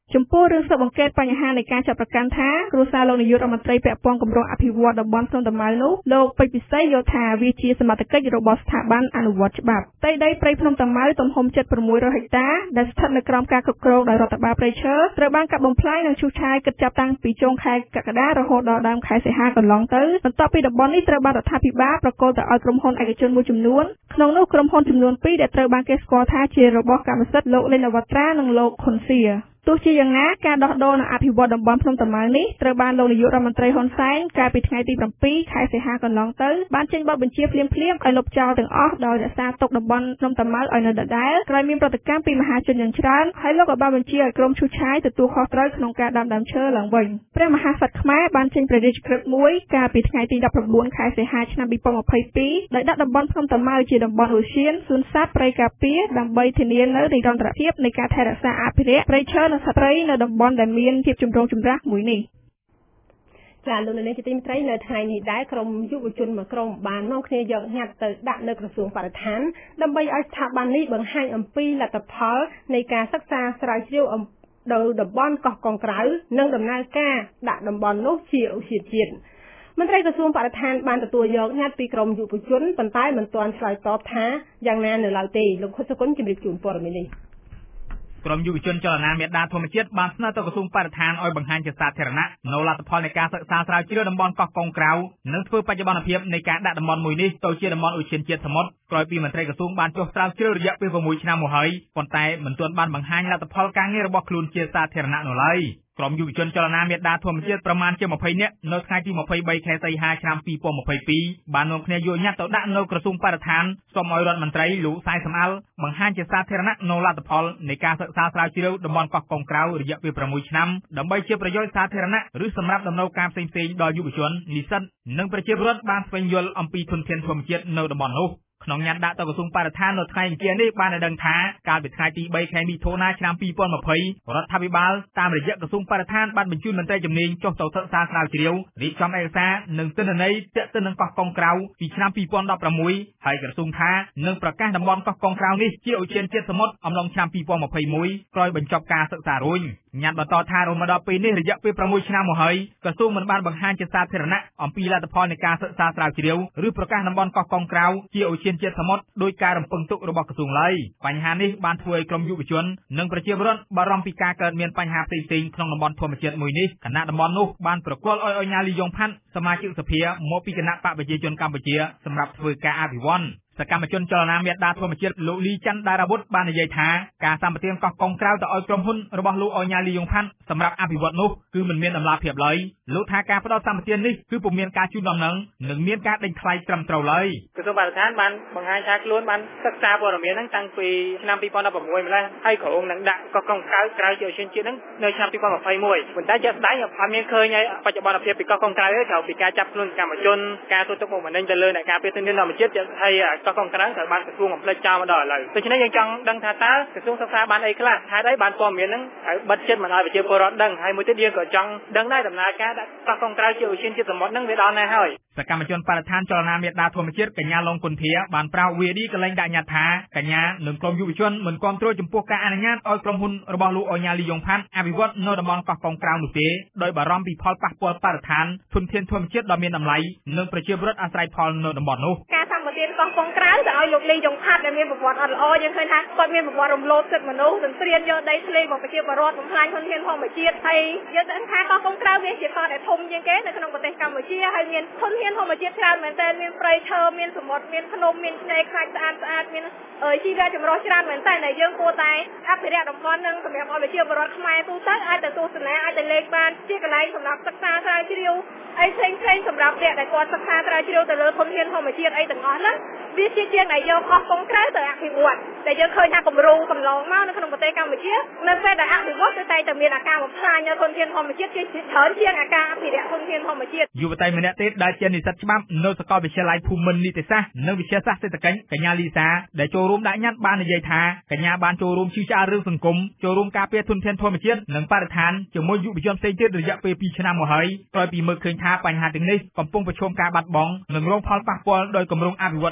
Speaker 10: ចំពោះរឿងស៊ើបអង្កេតបញ្ហានៃការចាប់ប្រកាន់ថាគ្រួសារលោកនាយករដ្ឋមន្ត្រីពាក់ព័ន្ធគម្រោងអភិវឌ្ឍតំបន់ភ្នំតាម៉ៅនោះលោកពេជ្រពិសីយល់ថាវាជាសមត្ថកិច្ចរបស់ស្ថាប័នអនុវត្តច្បាប់ផ្ទៃដីព្រៃភ្នំតាម៉ៅទំហំជិតប្រាំមួយរយហិកតាដែលស្ថិតនៅក្រោមការគ្រប់គ្រងដោយរដ្ឋបាលព្រៃឈើត្រូវបានកាប់បំផ្លាញនិងឈូសឆាយគិតចាប់តាំងពីចុងខែកក្កដារហូតដល់ដើមខែសីហាកន្លងទៅបន្ទាប់ពីតំបន់នេះត្រូវបានរដ្ឋាភិបាលប្រគល់ទៅឲ្យក្រុមហ៊ុនឯកជនមួយចំនួនក្នុងនោះក្រុមហ៊ុនចំនួនពីរដែលត្រូវបានគេស្គាល់ថាជារបស់កម្មសិទ្ធិលោកលេងនវត្រានិងលោកខុនសៀទោះជាយ៉ាងណាការដោះដូរនិងអភិវឌ្ឍតំបន់ភ្នំតាម៉ៅនេះត្រូវបានលោកនាយករដ្ឋមន្ត្រីហ៊ុនសែនកាលពីថ្ងៃទីប្រាំពីរខែសីហាកន្លងទៅបានចេញបទបញ្ជាភ្លាមៗឲ្យលុបចោលទាំងអស់ដោយរក្សាទុកតំបន់ភ្នំតាម៉ៅឲ្យនៅដដែលក្រោយមានប្រតិកម្មពីមហាជនយ៉ាងច្រើនហើយលោកក៏បានបញ្ជាឲ្យក្រុមឈូសឆាយទទួលខុសត្រូវក្នុងការដាំដើមឈើឡើងវិញព្រះមហាក្សត្រខ្មែរបានចេញព្រះរាជក្រឹត្យមួយកាលពីថ្ងៃទីដប់ប្រាំបួនខែសីហាឆ្នាំពីរពាន់ម្ភៃពីរដោយដាក់តំបន់ភ្នំតាម៉ៅជាតំបន់ឧទ្យានសួនសត្វព្រៃការពារដើម្បីធានានូវនិរន្តរភាពនៃការថែរក្សាអភិរក្សព្រៃឈើនិងសត្វព្រៃនៅតំបន់ដែលមានភាពចម្រូងចម្រាសមួយនេះចាលោកនាយកទីមេត្រីនៅថ្ងៃនេះដែរក្រុមយុវជនមួយក្រុមបាននាំគ្នាយកញត្តិទៅដាក់នៅក្រសួងបរិស្ថានដើម្បីឲ្យស្ថាប័ននេះបង្ហាញអំពីលទ្ធផលនៃការសិក្សាស្រាវជ្រាវអំពីតំបន់កោះកុងក្រៅនិងដំណើរការដាក់តំបន់នោះជាឧទ្យានជាតិមន្ត្រីក្រសួងបរិស្ថានបានទទួលយកញត្តិពីក្រុមយុវជនប៉ុន្តែមិនទាន់ឆ្លើយតបថាយ៉ាងណានៅឡើយទេលោកខុសសុគន្ធជំរាបជូនព័ត៌មាននេះក្រុមយុវជនចលនាមេដាធម្មជាតិបានស្នើទៅក្រសួងបរិស្ថានឲ្យបង្ហាញជាសាធារណៈនៅលទ្ធផលនៃការសិក្សាស្រាវជ្រាវតំបន់កោះកុងក្រៅនិងធ្វើបច្ចុប្បន្នភាពនៃការដាក់តំបន់មួយនេះទៅជាតំបន់ឧទ្យានជាតិសមុទ្រក្រោយពីមន្ត្រីក្រសួងបានចុះស្រាវជ្រាវរយៈពេល៦ឆ្នាំមកហើយប៉ុន្តែមិនទាន់បានបង្ហាញលទ្ធផលការងាររបស់ខ្លួនជាសាធារណៈនៅឡើយក្រុមយុវជនចលនាមេដាធម្មជាតិប្រមាណជាម្ភៃនាក់នៅថ្ងៃទីម្ភៃបីខែសីហាឆ្នាំពីរពាន់ម្ភៃពីរបាននាំគ្នាយកញត្តិទៅដាក់នៅក្រសួងបរិស្ថានសូមឲ្យរដ្ឋមន្ត្រីលោកសែសំអាល់បង្ហាញជាសាធារណៈនៅលទ្ធផលនៃការសិក្សាស្រាវជ្រាវតំបន់កោះកុងក្រៅរយៈពេល៦ឆ្នាំដើម្បីជាប្រយោជន៍សាធារណៈឬសម្រាប់ដំណើរការផ្សេងៗដល់យុវជននិស្សិតនិងប្រជាពលរដ្ឋបានស្វែងយល់អំពីធនធានធម្មជាតិនៅតំបន់នោះក្នុងញត្តិដាក់ទៅក្រសួងបរិស្ថាននៅថ្ងៃអង្គារនេះបានដឹងថាកាលពីថ្ងៃទីបីខែមិថុនាឆ្នាំពីរពាន់ម្ភៃរដ្ឋាភិបាលតាមរយៈក្រសួងបរិស្ថានបានបញ្ជូនមន្ត្រីជំនាញចុះទៅសិក្សាស្រាវជ្រាវរៀបចំឯកសារនិងទិន្នន័យទាក់ទិននឹងកោះកុងក្រៅពីឆ្នាំពីរពាន់ដប់ប្រាំមួយហើយក្រសួងថានឹងប្រកាសតំបន់កោះកុងក្រៅនេះជាឧទ្យានជាតិសមុទ្រអំឡុងឆ្នាំពីរពាន់ម្ភៃមួយក្រោយបញ្ចប់ការសិក្សារួចញត្តិបន្តថារហូតមកដល់ពេលនេះរយៈពេល៦ឆ្នាំមកហើយក្រសួងមិនបានបង្ហាញជាសាធារណៈអំពីលទ្ធផលនៃការសិក្សាស្រាវជ្រាវឬប្រកាសតំបន់កោះកុងក្រៅជាឧទ្យានជាតិសមុទ្រដោយការរំពឹងទុករបស់ក្រសួងឡើយបញ្ហានេះបានធ្វើឲ្យក្រុមយុវជននិងប្រជាពលរដ្ឋបារម្ភពីការកើតមានបញ្ហាផ្សេងៗក្នុងតំបន់ធម្មជាតិមួយនេះគណៈតំបន់នោះបានប្រគល់ឲ្យអញ្ញាលីយ៉ុងផាន់សមាជិកសភាមកពីគណៈបកប្រជាជនកម្ពុជាសម្រាប់ធ្វើការអភិវឌ្ឍសកម្មជនចលនាមេដាធម្មជាតិលោកលីច័ន្ទដារាវុធបាននិយាយថាការសម្បទានកោះកុងក្រៅទៅឲ្យក្រុមហ៊ុនរបស់លោកអញ្ញាលីយ៉ុងផាន់សម្រាប់អភិវឌ្ឍនោះគឺមិនមានដំណាភាពឡើយលោកថាការផ្ដោតសម្បទានេះគឺពុំមានការជូនដំណឹងនិងមានការដេញថ្លៃត្រឹមត្រូវឡើយក្រសួងបរិស្ថានបានបង្ហាញថាខ្លួនបានសិក្សាព័ត៌មានហ្នឹងតាំងពីឆ្នាំពីរពាន់ដប់ប្រាំមួយម្ល៉េះហើយក្រុមនឹងដាក់កោះកុងក្រៅក្រៅជាឧទ្យានជាតិហ្នឹងនៅឆ្នាំពីរពាន់ម្ភៃមួយប៉ុន្តែជាក់ស្ដែងអត់មានឃើញបច្ចុប្បន្នភាពពីកោះកុងក្រៅទេត្រូវពីការចាប់ខ្លួនកម្មជនការទូទុកបុកម្នេញទៅលើអ្នកការពារធនធានធម្មជាតិហើយកោះកុងក្រៅត្រូវបានក្រសួងកំភ្លេចចោលមកដល់ឥឡូវដូច្នេះយើងចង់ដឹងថាតើក្រសួងសិក្សាបានអីខ្លះហេតុអីបានព័ត៌មានហ្នឹងហើយបិទចិត្តមិនឲ្យប្រជាពលរដ្ឋដឹងហើយមួយទៀតយើងក៏ចង់ដឹងដែរដំណើរការដាក់កោះកុងក្រៅជាឧទ្យានជាតិសមុទ្រហ្នឹងវាដល់ណាហើយសកម្មជនបរិស្ថានចលនាមេដាធម្មជាតិកញ្ញាឡុងគុន្ធាបានប្រោសវាឌីកលែងដាក់ញត្តិថាកញ្ញានិងក្រុមយុវជនមិនគាំទ្រចំពោះការអនុញ្ញាតឲ្យក្រុមហ៊ុនរបស់លោកអញ្ញាលីយ៉ុងផាន់អភិវឌ្ឍនៅតំបន់កោះកុងក្រៅនោះទេដោយបារម្ភពីផលប៉ះពាល់បរិស្ថានធនធានធម្មជាតិដ៏មានតម្លៃនិងប្រជាពលរដ្ឋអាស្រ័យផលនៅតំបន់នោះការសម្បទានកោះកុងក្រៅទៅឲ្យលោកលីយ៉ុងផាន់ដែលមានប្រវត្តិអត់ល្អយើងឃើញថាគាត់មានប្រវត្តិរំលោភសិទ្ធិមនុស្សទន្ទ្រានយកដីធ្លីរបស់ប្រជាពលរដ្ឋបំផ្លាញធនធានធម្មជាតិហើយយើងដឹងថាកោះកុងក្រៅវាជាកោះដែលធំជាងគេនៅក្នុងប្រទេសកម្ពុជាហើយមានធនធានធម្មជាតិច្រើនមែនទែនមានព្រៃឈើមានសមុទ្រមានភ្នំមានឆ្នេរខ្សាច់ស្អាតស្អាតមានជីវៈចម្រុះច្រើនមែនទែនដែលយើងគួរតែអភិរក្សតំបន់នឹងសម្រាប់ឲ្យប្រជាពលរដ្ឋខ្មែរទូទៅអាចទៅទស្សនាអាចទៅលេងបានជាកន្លែងសម្រាប់សិក្សាស្រាវជ្រាវអីផ្សេងៗសម្រាប់អ្នកដែលគាត់សិក្សាស្រាវជ្រាវទៅលើធនធានធម្មជាតិអីទាំងអស់ហ្នឹងវាជាជាងដែលយកកោះកុងក្រៅទៅអភិវឌ្ឍតែយើងឃើញថាគំរូកន្លងមកនៅក្នុងប្រទេសកម្ពុជានៅពេលដែលអភិវឌ្ឍទៅតែតែមានអាការបំផ្លាញធនធានធម្មជាតិជាច្រើនជាងអាការអភិរក្សធនធានធម្មជាតិយុវតីម្នាក់ទៀតដែលជានិស្សិតច្បាប់នៅសាកលវិទ្យាល័យភូមិន្ទនីតិសាស្ត្រនិងវិទ្យាសាស្ត្រសេដ្ឋកិច្ចកញ្ញាលីសាដែលចូលរួមដាក់ញត្តិបាននិយាយថាកញ្ញាបានចូលរួមជឿឆ្អាលរឿងសង្គមចូលរួមការពារធនធានធម្មជាតិនិងបរិស្ថានជាមួយយុវជនផ្សេងទៀតរយៈពេលពីរឆ្នាំមកហើយក្រោយពីមើលឃើញថាបញ្ហាទាំងនេះកំពុងប្រឈមការបាត់បង់និងរងផលប៉ះពាល់ដោយគម្រោងអភិវឌ្ឍ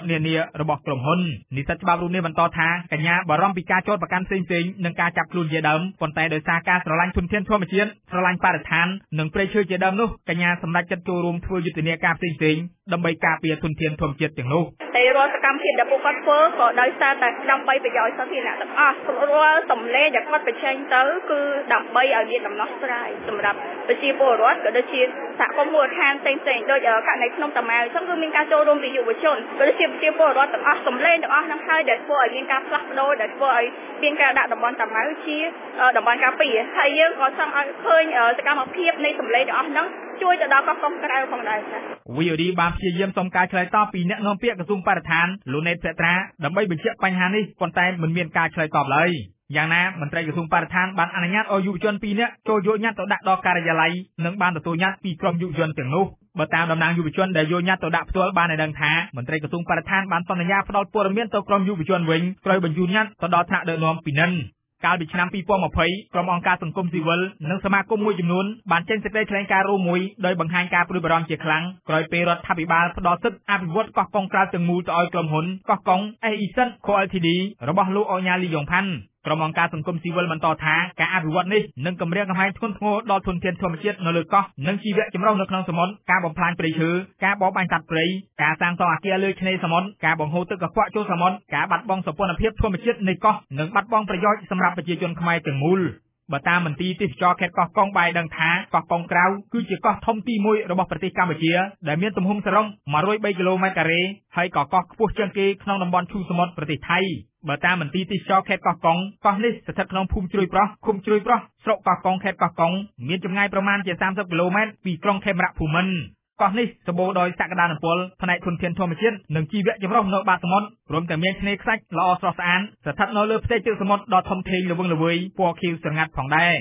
Speaker 2: នានារបស់ក្រុមហ៊ុននិស្សិតច្បាប់រូបនេះបន្តថាកញ្ញាបារម្ភពីការចោទប្រកាន់ផ្សេងៗនិងការចាប់ខ្លួនជាដើមប៉ុន្តែដោយសារការស្រឡាញ់ធនធានធម្មជាតិស្រឡាញ់បរិស្ថាននិងព្រៃឈើជាដើមនោះកញ្ញាសម្រេចចិត្តចូលរួមធ្វើយុទ្ធនាការផ្សេងៗដើម្បីការពារធនធានធម្មជាតិទាំងនោះ
Speaker 11: ហើយរាល់សកម្មភាពដែលពួកគាត់ធ្វើក៏ដោយសារតែដើម្បីប្រយោជន៍សាធារណៈទាំងអស់រាល់សម្លេងដែលគាត់បញ្ចេញទៅគឺដើម្បីឲ្យមានដំណោះស្រាយសម្រាប់ប្រជាពលរដ្ឋក៏ដូចជាសហគមន៍មូលដ្ឋានផ្សេងៗដូចករណីក្នុងតាម៉ៅអញ្ចឹងគឺមានការចូលរួមពីយុវជនក៏ដូចជាប្រជាពលរដ្ឋទាំងអស់សម្លេងទាំងអស់ហ្នឹងហើយដែលធ្វើឲ្យមានការផ្លាស់ប្ដូរដែលធ្វើឲ្យមានការដាក់តំបន់តាម៉ៅជាតំបន់ការពារហើយយើងក៏ចង់ឲ្យឃើញសកម្មភាពនៃសម្លេងទាំងអស់ហ្នឹងជួយទៅដល់កោះកុងក្រៅផងដែរចា៎
Speaker 2: វី អូ ឌី បានព្យាយាមសុំការឆ្លើយតបពីអ្នកនាំពាក្យក្រសួងបរិស្ថានលោកណេតភក្ត្រាដើម្បីបញ្ជាក់បញ្ហានេះប៉ុន្តែមិនមានការឆ្លើយតបឡើយយ៉ាងណាមន្ត្រីក្រសួងបរិស្ថានបានអនុញ្ញាតឲ្យយុវជនពីរនាក់ចូលយកញត្តិទៅដាក់ដល់ការិយាល័យនិងបានទទួលញត្តិពីក្រុមយុវជនទាំងនោះបើតាមតំណាងយុវជនដែលយកញត្តិទៅដាក់ផ្ទាល់បានឲ្យដឹងថាមន្ត្រីក្រសួងបរិស្ថានបានសន្យាផ្ដល់ព័ត៌មានទៅក្រុមយុវជនវិញក្រោយបញ្ជូនញត្តិទៅដល់ថ្នាក់ដឹកនាំពីនិនកាលពីឆ្នាំពីរពាន់ម្ភៃក្រុមអង្គការសង្គមស៊ីវិលនិងសមាគមមួយចំនួនបានចេញសេចក្តីថ្លែងការណ៍រួមមួយដោយបង្ហាញការព្រួយបារម្ភជាខ្លាំងក្រោយពេលរដ្ឋាភិបាលផ្ដល់សិទ្ធិអភិវឌ្ឍកោះកុងក្រៅទាំងមូលទៅឲ្យក្រុមហ៊ុនកោះកុង អេ អ៊ី សេ Co แอล ที ดี របស់លោកអញ្ញាលីយ៉ុងផាន់ក្រុមអង្គការសង្គមស៊ីវិលបន្តថាការអភិវឌ្ឍនេះនឹងគម្រាមកំហែងធ្ងន់ធ្ងរដល់ធនធានធម្មជាតិនៅលើកោះនិងជីវៈចម្រុះនៅក្នុងសមុទ្រការបំផ្លាញព្រៃឈើការបរបាញ់សត្វព្រៃការសាងសង់អគារលើឆ្នេរសមុទ្រការបង្ហូរទឹកកខ្វក់ចូលសមុទ្រការបាត់បង់សម្ព័ន្ធភាពធម្មជាតិនៃកោះនិងបាត់បង់ប្រយោជន៍សម្រាប់ប្រជាជនខ្មែរទាំងមូលបើតាមមន្ទីរទេសចរខេត្តកោះកុងបានដឹងថាកោះកុងក្រៅគឺជាកោះធំទីមួយរបស់ប្រទេសកម្ពុជាដែលមានទំហំសរុបមួយរយបីគីឡូម៉ែត្រការ៉េហើយក៏កោះខ្ពស់ជាងគេក្នុងតំបន់ឈូសមុទ្រប្រទេសថៃបើតាមមន្ទីរទេសចរខេត្តកោះកុងកោះនេះស្ថិតក្នុងភូមិជ្រោយប្រោះឃុំជ្រោយប្រោះស្រុកកោះកុងខេត្តកោះកុងមានចម្ងាយប្រមាណជាសាមសិបគីឡូម៉ែត្រពីក្រុងខេមរៈភូមិន្ទកោះនេះសម្បូរដោយសក្តានុពលផ្នែកធនធានធម្មជាតិនិងជីវៈចម្រុះនៅបាតសមុទ្រព្រមទាំងមានឆ្នេរខ្សាច់ល្អស្រស់ស្អាតស្ថិតនៅលើផ្ទៃទឹកសមុទ្រដ៏ធំធេងល្វឹងល្វើយពណ៌ខៀវស្រងាត់ផងដែរ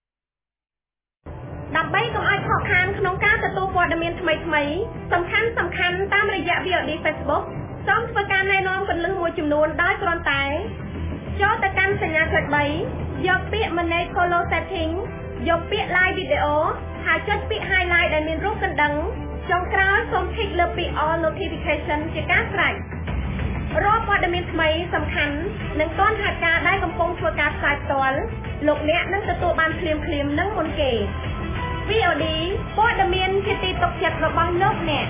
Speaker 12: ដើម្បីកុំឲ្យខកខានក្នុងការទទួលព័ត៌មានថ្មីៗសំខាន់សំខាន់តាមរយៈ វី អូ ឌី Facebook សូមធ្វើការណែនាំគន្លឹះមួយចំនួនដោយគ្រាន់តែចូលទៅកាន់សញ្ញាចុចបីយកពាក្យ Manage Follow Setting យកពាក្យ Live Video ហើយចុចពាក្យ Highlight ដែលមានរូបកណ្ដឹងចុងក្រោយសូម Tick លើពាក្យ All Notification ជាការស្រេចរាល់ព័ត៌មានថ្មីសំខាន់និងទាន់ហេតុការណ៍ដែលកំពុងធ្វើការផ្សាយផ្ទាល់លោកអ្នកនឹងទទួលបានភ្លាមៗនិងមុនគេ វី អូ ឌី ព័ត៌មានជាទីទុកចិត្តរបស់លោកអ្នក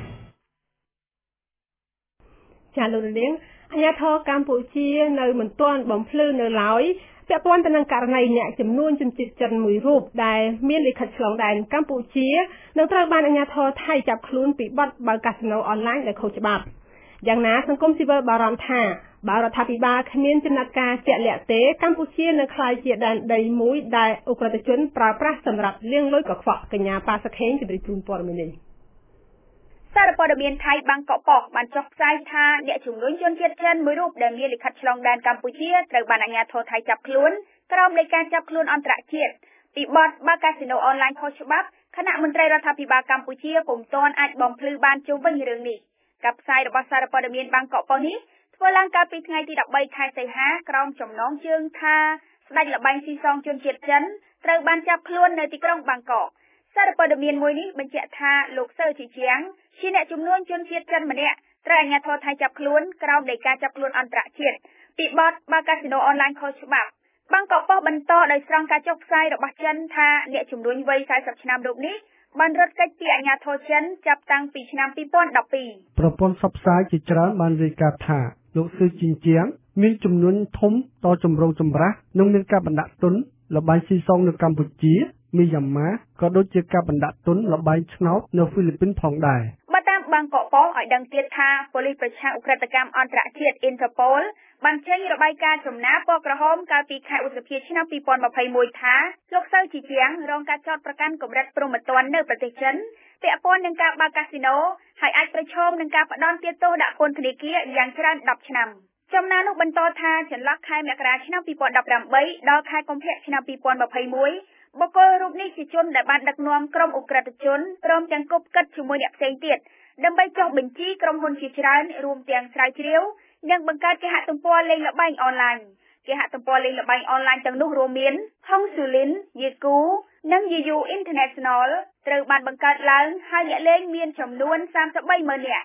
Speaker 1: ចាលោកនាងអាជ្ញាធរកម្ពុជានៅមិនទាន់បំភ្លឺនៅឡើយពាក់ព័ន្ធទៅនឹងករណីអ្នកចំនួនជនជាតិចិនមួយរូបដែលមានលិខិតឆ្លងដែនកម្ពុជានឹងត្រូវបានអាជ្ញាធរថៃចាប់ខ្លួនពីបទបើកកាស៊ីណូអនឡាញដែលខុសច្បាប់យ៉ាងណាសង្គមស៊ីវិលបារម្ភថាបើរដ្ឋាភិបាលគ្មានចំណាត់ការជាក់លាក់ទេកម្ពុជានឹងក្លាយជាដែនដីមួយដែលអ ுக ្រិតជនប្រើប្រាស់សម្រាប់លាងលុយកខ្វក់កញ្ញាប៉ាសខេងជម្រាបជូនព័ត៌មាននេះ
Speaker 11: សារព័ត៌មានថៃបាងកកប៉ុស្តិ៍បានចុះផ្សាយថាអ្នកជំនួញជនជាតិចិនមួយរូបដែលមានលិខិតឆ្លងដែនកម្ពុជាត្រូវបានអាជ្ញាធរថៃចាប់ខ្លួនក្រោមនៃការចាប់ខ្លួនអន្តរជាតិពីបទបើកកាស៊ីណូអនឡាញខុសច្បាប់គណៈមន្ត្រីរដ្ឋាភិបាលកម្ពុជាពុំទាន់អាចបំភ្លឺបានជុំវិញរឿងនេះការផ្សាយរបស់សារព័ត៌មានបាងកកប៉ុស្តិ៍នេះធ្វើឡើងកាលពីថ្ងៃទីដប់បីខែសីហាក្រោមចំណងជើងថាស្ដេចល្បែងស៊ីសងជនជាតិចិនត្រូវបានចាប់ខ្លួននៅទីក្រុងបាងកកសារព័ត៌មានមួយនេះបញ្ជាក់ថាលោកសឺជីជាងជាអ្នកជំនួញជនជាតិចិនម្នាក់ត្រូវអាជ្ញាធរថៃចាប់ខ្លួនក្រោមនៃការចាប់ខ្លួនអន្តរជាតិពីបទបើកកាស៊ីណូអនឡាញខុសច្បាប់បាងកកប៉ុស្តិ៍បន្តដោយស្រង់ការចុះផ្សាយរបស់ចិនថាអ្នកជំនួញវ័យសែសិបឆ្នាំរូបនេះបានរត់គេចពីអាជ្ញាធរចិនចាប់តាំងពីឆ្នាំពីរពាន់ដប់ពីរ
Speaker 13: ប្រព័ន្ធផ្សព្វផ្សាយជាច្រើនបានរាយការណ៍ថាលោកស៊ឺជីជាងមានចំនួនធំតចម្រូងចម្រាសនិងមានការបណ្ដាក់ទុនល្បែងស៊ីសងនៅកម្ពុជាមីយ៉ាន់ម៉ាក៏ដូចជាការបណ្ដាក់ទុនល្បែងឆ្នោតនៅហ្វីលីពីនផងដែរ
Speaker 11: បើតាមបាងកកប៉ុស្តិ៍ឲ្យដឹងទៀតថាប៉ូលីសប្រឆាំងឧក្រិដ្ឋកម្មអន្តរជាតិ Interpol បានចេញរបាយការណ៍ចំណាពណ៌ក្រហមកាលពីខែឧសភាឆ្នាំពីរពាន់ម្ភៃមួយថាលោកសៅជីជាងរងការចោទប្រកាន់កម្រិតព្រហ្មទណ្ឌនៅប្រទេសចិនពាក់ព័ន្ធនឹងការបើកកាស៊ីណូហើយអាចប្រឈមនឹងការផ្ដន្ទាទោសដាក់ពន្ធនាគារយ៉ាងច្រើនដប់ឆ្នាំចំណែកនោះបន្តថាចន្លោះខែមករាឆ្នាំពីរពាន់ដប់ប្រាំបីដល់ខែកុម្ភៈឆ្នាំពីរពាន់ម្ភៃមួយបុគ្គលរូបនេះជាជនដែលបានដឹកនាំក្រុមអ ுக ្រិតជនព្រមទាំងគប់គិតជាមួយអ្នកផ្សេងទៀតដើម្បីចុះបញ្ជីក្រុមហ៊ុនជាច្រើនរួមទាំងស្រាវជ្រាវនិងបង្កើតគេហទំព័រលេងល្បែងអនឡាញគេហទំព័រលេងល្បែងអនឡាញទាំងនោះរួមមាន Hong Sulin, Yeku និង Yeyu International ត្រូវបានបង្កើតឡើងហើយអ្នកលេងមានចំនួនសាមសិបបីម៉ឺននាក់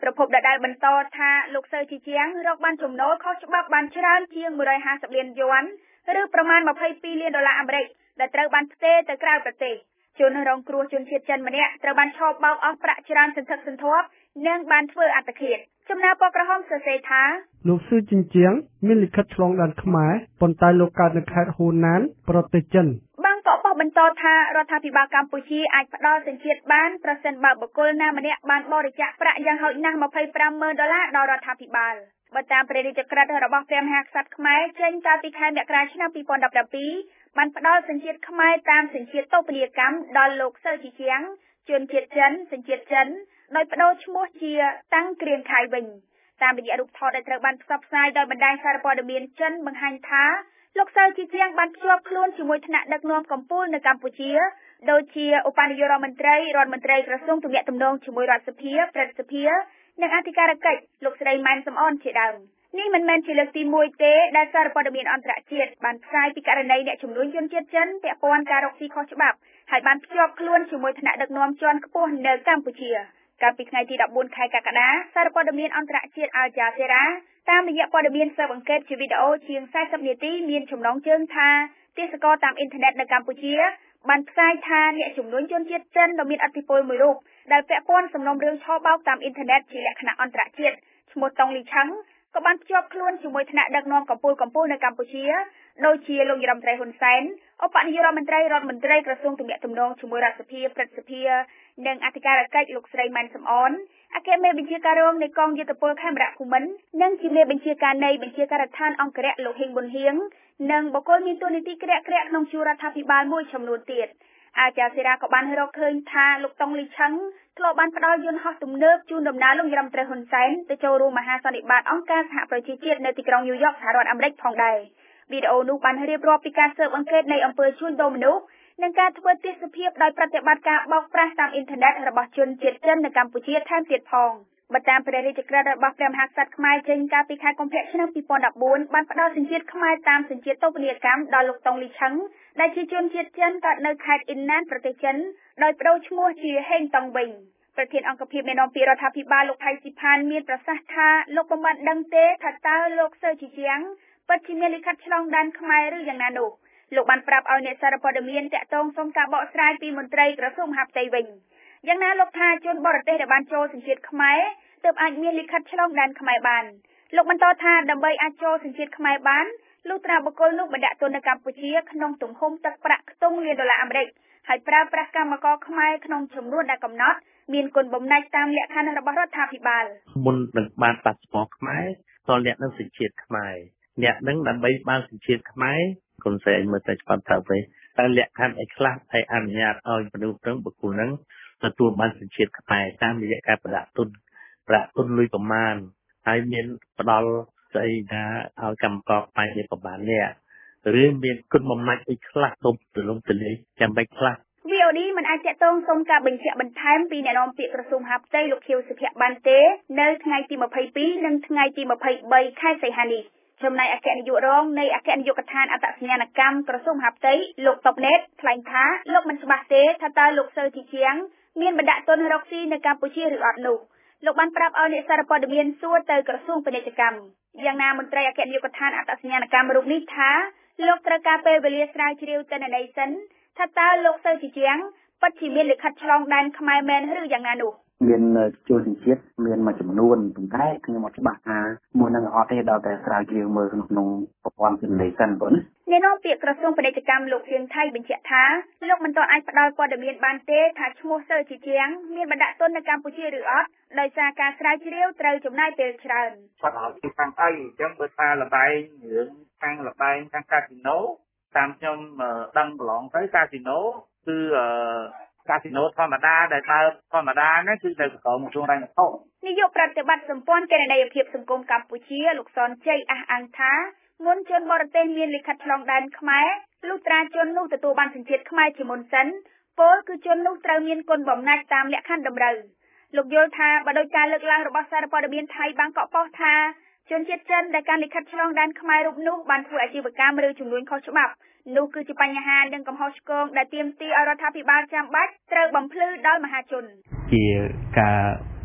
Speaker 11: ប្រភពដដែលបន្តថាលោកសើជីជាងរកបានចំណូលខុសច្បាប់បានច្រើនជាងមួយរយห้าสิบលានយួនឬប្រមាណยี่สิบสองលានដុល្លារអាមេរិកដែលត្រូវបានផ្ទេរទៅក្រៅប្រទេសជនរងគ្រោះជនជាតិចិនម្នាក់ត្រូវបានឆោបបោកអស់ប្រាក់ច្រើនសន្ធឹកសន្ធាប់និងបានធ្វើអត្តឃាតចំណាពណ៌ក្រហមសរសេរថា
Speaker 13: លោកស៊ឺជីនជាងមានលិខិតឆ្លងដែនខ្មែរប៉ុន្តែលោកកើតនៅខេត្តហ៊ូណានប្រទេសចិន
Speaker 11: បាងកកប៉ុស្តិ៍បន្តថារដ្ឋាភិបាលកម្ពុជាអាចផ្ដល់សញ្ជាតិបានប្រសិនបើបុគ្គលណាម្នាក់បានបរិច្ចាគប្រាក់យ៉ាងហោចណាស់ยี่สิบห้าម៉ឺនដុល្លារដល់រដ្ឋាភិបាលបើតាមព្រះរាជក្រឹត្យរបស់ព្រះមហាក្សត្រខ្មែរចេញកាលពីខែមករាឆ្នាំยี่สิบสิบเจ็ดបានផ្ដល់សញ្ជាតិខ្មែរតាមសញ្ជាតិតូបនីយកម្មដល់លោកសើជីជាងជនជាតិចិនសញ្ជាតិចិនដោយបដូរឈ្មោះជាតាំងគ្រៀងខៃវិញតាមរយៈរូបថតដែលត្រូវបានផ្សព្វផ្សាយដោយបណ្ដាញសារព័ត៌មានចិនបង្ហាញថាលោកសើជីជាងបានភ្ជាប់ខ្លួនជាមួយថ្នាក់ដឹកនាំកម្ពុជានៅកម្ពុជាដូចជាឧបនាយករដ្ឋមន្ត្រីរដ្ឋមន្ត្រីក្រសួងទំនាក់ទំនងជាមួយរដ្ឋសភាព្រឹទ្ធសភានិងអធិការកិច្ចលោកស្រីម៉ែនសំអនជាដើមនេះមិនមែនជាលើកទីមួយទេដែលសារព័ត៌មានអន្តរជាតិបានផ្សាយពីករណីអ្នកជំនួញជនជាតិចិនពាក់ព័ន្ធការរកស៊ីខុសច្បាប់ហើយបានភ្ជាប់ខ្លួនជាមួយថ្នាក់ដឹកនាំជាន់ខ្ពស់នៅកម្ពុជាកាលពីថ្ងៃទី14ខែកក្កដាសារព័ត៌មានអន្តរជាតិអាល់យ៉ាសេរ៉ាតាមរយៈព័ត៌មានស៊ើបអង្កេតជាវីដេអូជាងสี่สิบនាទីមានចំណងជើងថាទេសកលតាមអ៊ីនធឺណិតនៅកម្ពុជាបានផ្សាយថាអ្នកជំនួញជនជាតិចិនដ៏មានឥទ្ធិពលមួយរូបដែលពាក់ព័ន្ធសំណុំរឿងឆោបោកតាមអ៊ីនធឺណិតជាលក្ខណៈអន្តរជាតិឈ្មោះតុងលីឆឹងក៏បានភ្ជាប់ខ្លួនជាមួយថ្នាក់ដឹកនាំកម្ពុជាកម្ពុជានៅកម្ពុជាដូចជាលោកនាយរដ្ឋមន្ត្រីហ៊ុនសែនឧបនាយករដ្ឋមន្ត្រីរដ្ឋមន្ត្រីក្រសួងទំនាក់ទំនងជាមួយរដ្ឋសភាព្រឹទ្ធសភានិងអធិការកិច្ចលោកស្រីម៉ែនសំអនអគ្គមេបញ្ជាការរងនៃកងយុទ្ធពលខេមរៈភូមិន្ទនិងជាមេបញ្ជាការនៃបញ្ជាការដ្ឋានអង្គរៈលោកហេងប៊ុនហៀងនិងបុគ្គលមានតួនាទីក្រាក់ក្រាក់ក្នុងជួររដ្ឋាភិបាលមួយចំនួនទៀតអាចារ្យសេរាក៏បានរកឃើញថាលោកតុងលីឆឹងធ្លាប់បានផ្ដល់យន្តហោះទំនើបជូនដំណើរលោកនាយរដ្ឋមន្ត្រីហ៊ុនសែនទៅចូលរួមមហាសន្និបាតអង្គការសហប្រជាជាតិនៅទីក្រុងញូវយ៉កសហរដ្ឋអាមេរិកផងដែរវីដេអូនោះបានរៀបរាប់ពីការស៊ើបអង្កេតនៃអំពើជួញដូរមនុស្សនិងការធ្វើទេសភាពដោយប្រតិបត្តិការបោកប្រាស់តាមអ៊ីនធឺណិតរបស់ជនជាតិចិននៅកម្ពុជាថែមទៀតផងបើតាមព្រះរាជក្រឹត្យរបស់ព្រះមហាក្សត្រខ្មែរចេញកាលពីខែកុម្ភៈឆ្នាំยี่สิบสิบสี่បានផ្ដល់សញ្ជាតិខ្មែរតាមសញ្ជាតិតូបនីយកម្មដល់លោកតុងលីឆឹងដែលជាជនជាតិចិនកើតនៅខេត្តអ៊ីនណានប្រទេសចិនដោយបដូរឈ្មោះជាហេងតុងវិញប្រធានអង្គភិបនៃនាំពាក្យរដ្ឋាភិបាលលោកផៃស៊ីផានមានប្រសាសន៍ថាលោកពុំបានដឹងទេថាតើលោកសើជីជាងពិតជាមានលិខិតឆ្លងដែនខ្មែរឬយ៉ាងណានោះលោកបានប្រាប់ឲ្យអ្នកសារព័ត៌មានតាក់ទងសុំការបកស្រាយពីមន្ត្រីក្រសួងមហាផ្ទៃវិញយ៉ាងណាលោកថាជនបរទេសដែលបានចូលសញ្ជាតិខ្មែរទើបអាចមានលិខិតឆ្លងដែនខ្មែរបានលោកបន្តថាដើម្បីអាចចូលសញ្ជាតិខ្មែរបានលុះត្រាបុគ្គលនោះបណ្ដាក់ទុននៅកម្ពុជាក្នុងទំហំទឹកប្រាក់ខ្ទង់លានដុល្លារអាមេរិកហើយប្រើប្រាស់កម្មករខ្មែរក្នុងចំនួនដែលកំណត់មានគុណបំណាច់តាមលក្ខខណ្ឌរបស់រដ្ឋាភិបាល
Speaker 14: មុននឹងបានប៉ាសពតខ្មែរតលអ្នកនឹងសញ្ជាតិខ្មែរអ្នកនឹងដើម្បីបានសញ្ជាតិខ្មែរគុណស្រីមើលតែច្បាប់ទៅវិញតែលក្ខខណ្ឌអីខ្លះហើយអនុញ្ញាតឲ្យមនុស្សទាំងបុគ្គលនឹងទទួលបានសញ្ជាតិខ្មែរតាមរយៈការប្រដាក់ទុនប្រាក់ទុនលុយប្រមាណហើយមានផ្ដល់ស្អីថាឲ្យកម្មករខ្មែរនេះប្រមាណនេះឬមានគុណបំណាច់អីខ្លះទុំទលំទលាយចាំបាច់ខ្លះ
Speaker 11: វី អូ ឌី មិនអាចតាក់ទងសុំការបញ្ជាក់បន្ថែមពីអ្នកនាំពាក្យក្រសួងមហាផ្ទៃលោកខៀវសុភ័ក្របានទេនៅថ្ងៃទីยี่สิบสองនិងថ្ងៃទីยี่สิบสามខែសីហានេះចំណែកអគ្គនាយករងនៃអគ្គនាយកដ្ឋានអត្តសញ្ញាណកម្មក្រសួងមហាផ្ទៃលោកតុបណេតថ្លែងថាលោកមិនច្បាស់ទេថាតើលោកសើជីជាងមានបណ្ដាក់ទុនរកស៊ីនៅកម្ពុជាឬអត់នោះលោកបានប្រាប់ឲ្យអ្នកសារព័ត៌មានសួរទៅក្រសួងពាណិជ្ជកម្មយ៉ាងណាមន្ត្រីអគ្គនាយកដ្ឋានអត្តសញ្ញាណកម្មរូបនេះថាលោកត្រូវការពេលវេលាស្រាវជ្រាវទិន្នន័យសិនថាតើលោកសើជីជាងពិតជាមានលិខិតឆ្លងដែនខ្មែរមែនឬយ៉ាងណានោះ
Speaker 15: មានចូលសញ្ជាតិមានមួយចំនួនប៉ុន្តែខ្ញុំអត់ច្បាស់ថាមួយនឹងអត់ទេដល់តែស្រាវជ្រាវមើលក្នុងប្រព័ន្ធទិន្នន័យសិនបងណា
Speaker 11: អ្នកនាំពាក្យក្រសួងពាណិជ្ជកម្មលោកសៀងថៃបញ្ជាក់ថាលោកមិនទាន់អាចផ្ដល់ព័ត៌មានបានទេថាឈ្មោះសើជីជាងមានបណ្ដាក់ទុននៅកម្ពុជាឬអត់ដោយសារការស្រាវជ្រាវត្រូវចំណាយពេលច្រើន
Speaker 16: គាត់ឲ្យពីខាងអីអញ្ចឹងបើថាលបែងរឿងខាងលបែងខាងកាស៊ីណូតាមខ្ញុំដឹងប្រឡងទៅកាស៊ីណូគឺអឺកាស៊ីណូធម្មតាដែលបើធម្មតាហ្នឹងគឺទៅក្រមក្រសួងរ៉ែវត្ថុ
Speaker 11: នាយកប្រតិបត្តិសម្ព័ន្ធគណនេយ្យភាពសង្គមកម្ពុជាលោកសនជ័យអះអាងថាមុនជនបរទេសមានលិខិតឆ្លងដែនខ្មែរលុះត្រាជននោះទទួលបានសញ្ជាតិខ្មែរជាមុនសិនពលគឺជននោះត្រូវមានគុណបំណាច់តាមលក្ខខណ្ឌតម្រូវលោកយល់ថាបើដោយការលើកឡើងរបស់សារព័ត៌មានថៃបាងកកប៉ុស្តិ៍ថាជនជាតិចិនដែលកាន់លិខិតឆ្លងដែនខ្មែររូបនោះបានធ្វើអាជីវកម្មឬជំនួញខុសច្បាប់នោះគឺជាបញ្ហានិងកំហុសឆ្គងដែលទាមទារឲ្យរដ្ឋាភិបាលចាំបាច់ត្រូវបំភ្លឺដល់មហាជន
Speaker 14: ជាការ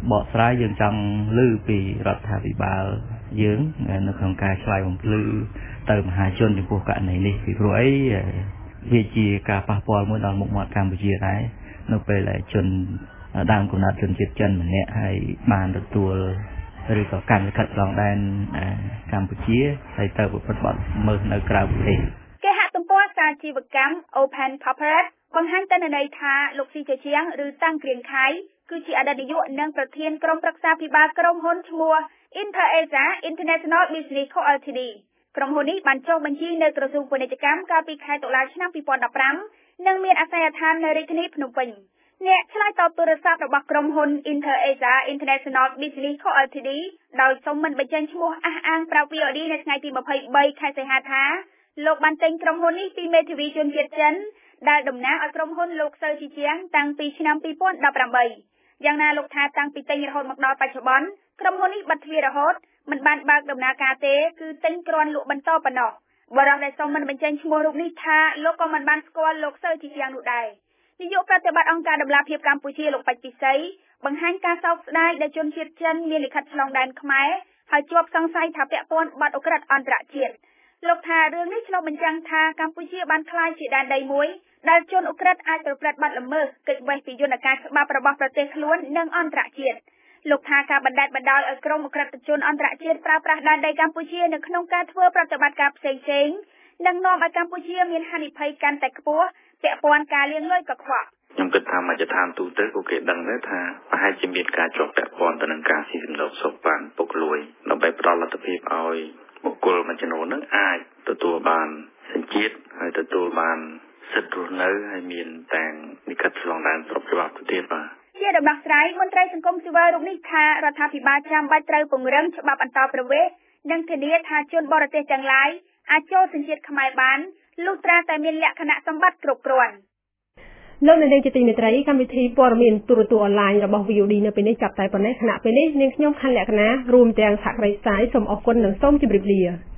Speaker 17: បកស្រាយយើងចង់ឮពីរដ្ឋាភិបាលយើងនៅក្នុងការឆ្លើយបំភ្លឺទៅមហាជនចំពោះករណីនេះពីព្រោះអីវាជាការប៉ះពាល់មួយដល់មុខមាត់កម្ពុជាដែរនៅពេលដែលជនដើមកំណើតជនជាតិចិនម្នាក់ហើយបានទទួលឬក៏កម្មលិខិតឆ្លងដែនកម្ពុជាហើយទៅប្រព្រឹត្តបទល្មើសនៅក្រៅប្រទេស
Speaker 11: គេហទំព័រសាជីវកម្ម Open Corporate បង្ហាញទិន្នន័យថាលោកស៊ីជាជាងឬតាំងគ្រៀងខៃគឺជាអតីតនាយកនិងប្រធានក្រុមប្រឹក្សាភិបាលក្រុមហ៊ុនឈ្មោះ InterAsia International Business Co. แอล ที ดี ក្រុមហ៊ុននេះបានចុះបញ្ជីនៅក្រសួងពាណិជ្ជកម្មកាលពីខែតុលាឆ្នាំពីរពាន់ដប់ប្រាំនិងមានអាសយដ្ឋាននៅរាជធានីភ្នំពេញអ្នកឆ្លើយតបទូរស័ព្ទរបស់ក្រុមហ៊ុន InterAsia International Business Co. แอล ที ดี ដោយសូមមិនបញ្ចេញឈ្មោះអះអាងប្រាប់ វី អូ ឌី នៅថ្ងៃទីម្ភៃបីខែសីហាថាលោកបានទិញក្រុមហ៊ុននេះពីមេធាវីជនជាតិចិនដែលតំណាងឲ្យក្រុមហ៊ុនលោកសើជីជាងតាំងពីឆ្នាំពីរពាន់ដប់ប្រាំបីយ៉ាងណាលោកថាតាំងពីទិញរហូតមកដល់បច្ចុប្បន្នក្រុមហ៊ុននេះបិទទ្វាររហូតមិនបានបើកដំណើរការទេគឺទិញគ្រាន់លក់បន្តប៉ុណ្ណោះបរិយាដែលសូមមិនបញ្ចេញឈ្មោះរូបនេះថាលោកក៏មិនបានស្គាល់លោកសើជីជាងនោះដែរនាយកប្រតិបត្តិអង្គការដំឡាភិបកម្ពុជាលោកបច្ចពិសីបង្ហាញការសោកស្ដាយដែលជនជាតិចិនមានលិខិតឆ្លងដែនខ្មែរហើយជាប់សង្ស័យថាពាក់ព័ន្ធបទឧក្រិដ្ឋអន្តរជាតិលោកថារឿងនេះឆ្លុះបញ្ចាំងថាកម្ពុជាបានក្លាយជាដែនដីមួយដែលជនឧក្រិដ្ឋអាចប្រព្រឹត្តបទល្មើសគេចវេះពីយន្តការច្បាប់របស់ប្រទេសខ្លួននិងអន្តរជាតិលោកថាការបណ្តែតបណ្តោយឲ្យក្រុមឧក្រិដ្ឋជនអន្តរជាតិប្រើប្រាស់ដែនដីកម្ពុជានៅក្នុងការធ្វើប្រតិបត្តិការផ្សេងៗនិងនាំឲ្យកម្ពុជាមានហានិភ័យកាន់តែខ្ពស់ពាក់ព័ន្ធការលាងលុយកខ្វក់
Speaker 9: ខ្ញុំគិតថាមជ្ឈដ្ឋានទូទៅក៏គេដឹងដែរថាប្រហែលជាមានការជាប់ពាក់ព័ន្ធទៅនឹងការស៊ីសំណូកសុខបានពុករលួយដើម្បីផ្ដល់លទ្ធភាពឲ្យបុគ្គលមួយចំនួននឹងអាចទទួលបានសញ្ជាតិហើយទទួលបានសិទ្ធិរស់នៅហើយមានតាំងលិខិតឆ្លងដែនស្របច្បាប់ទៅទៀតបាទ
Speaker 11: ជាដំណោះស្រាយមន្ត្រីសង្គមស៊ីវិលរូបនេះថារដ្ឋាភិបាលចាំបាច់ត្រូវពង្រឹងច្បាប់អន្តរប្រវេសន៍និងធានាថាជនបរទេសទាំងឡាយអាចចូលសញ្ជាតិខ្មែរបានលុះត្រាតែមានលក្ខណៈសម្បត្តិគ្រប់គ្រាន់
Speaker 1: លោកនាងជាទីមេត្រីកម្មវិធីព័ត៌មានទូរទស្សន៍អនឡាញរបស់ វី អូ ឌី នៅពេលនេះចាប់តែប៉ុណ្ណេះខណៈពេលនេះនាងខ្ញុំខណ្ឌលក្ខណារួមទាំងសហគ្រាសស្រាយសូមអរគុណនិងសូមជម្រាបលា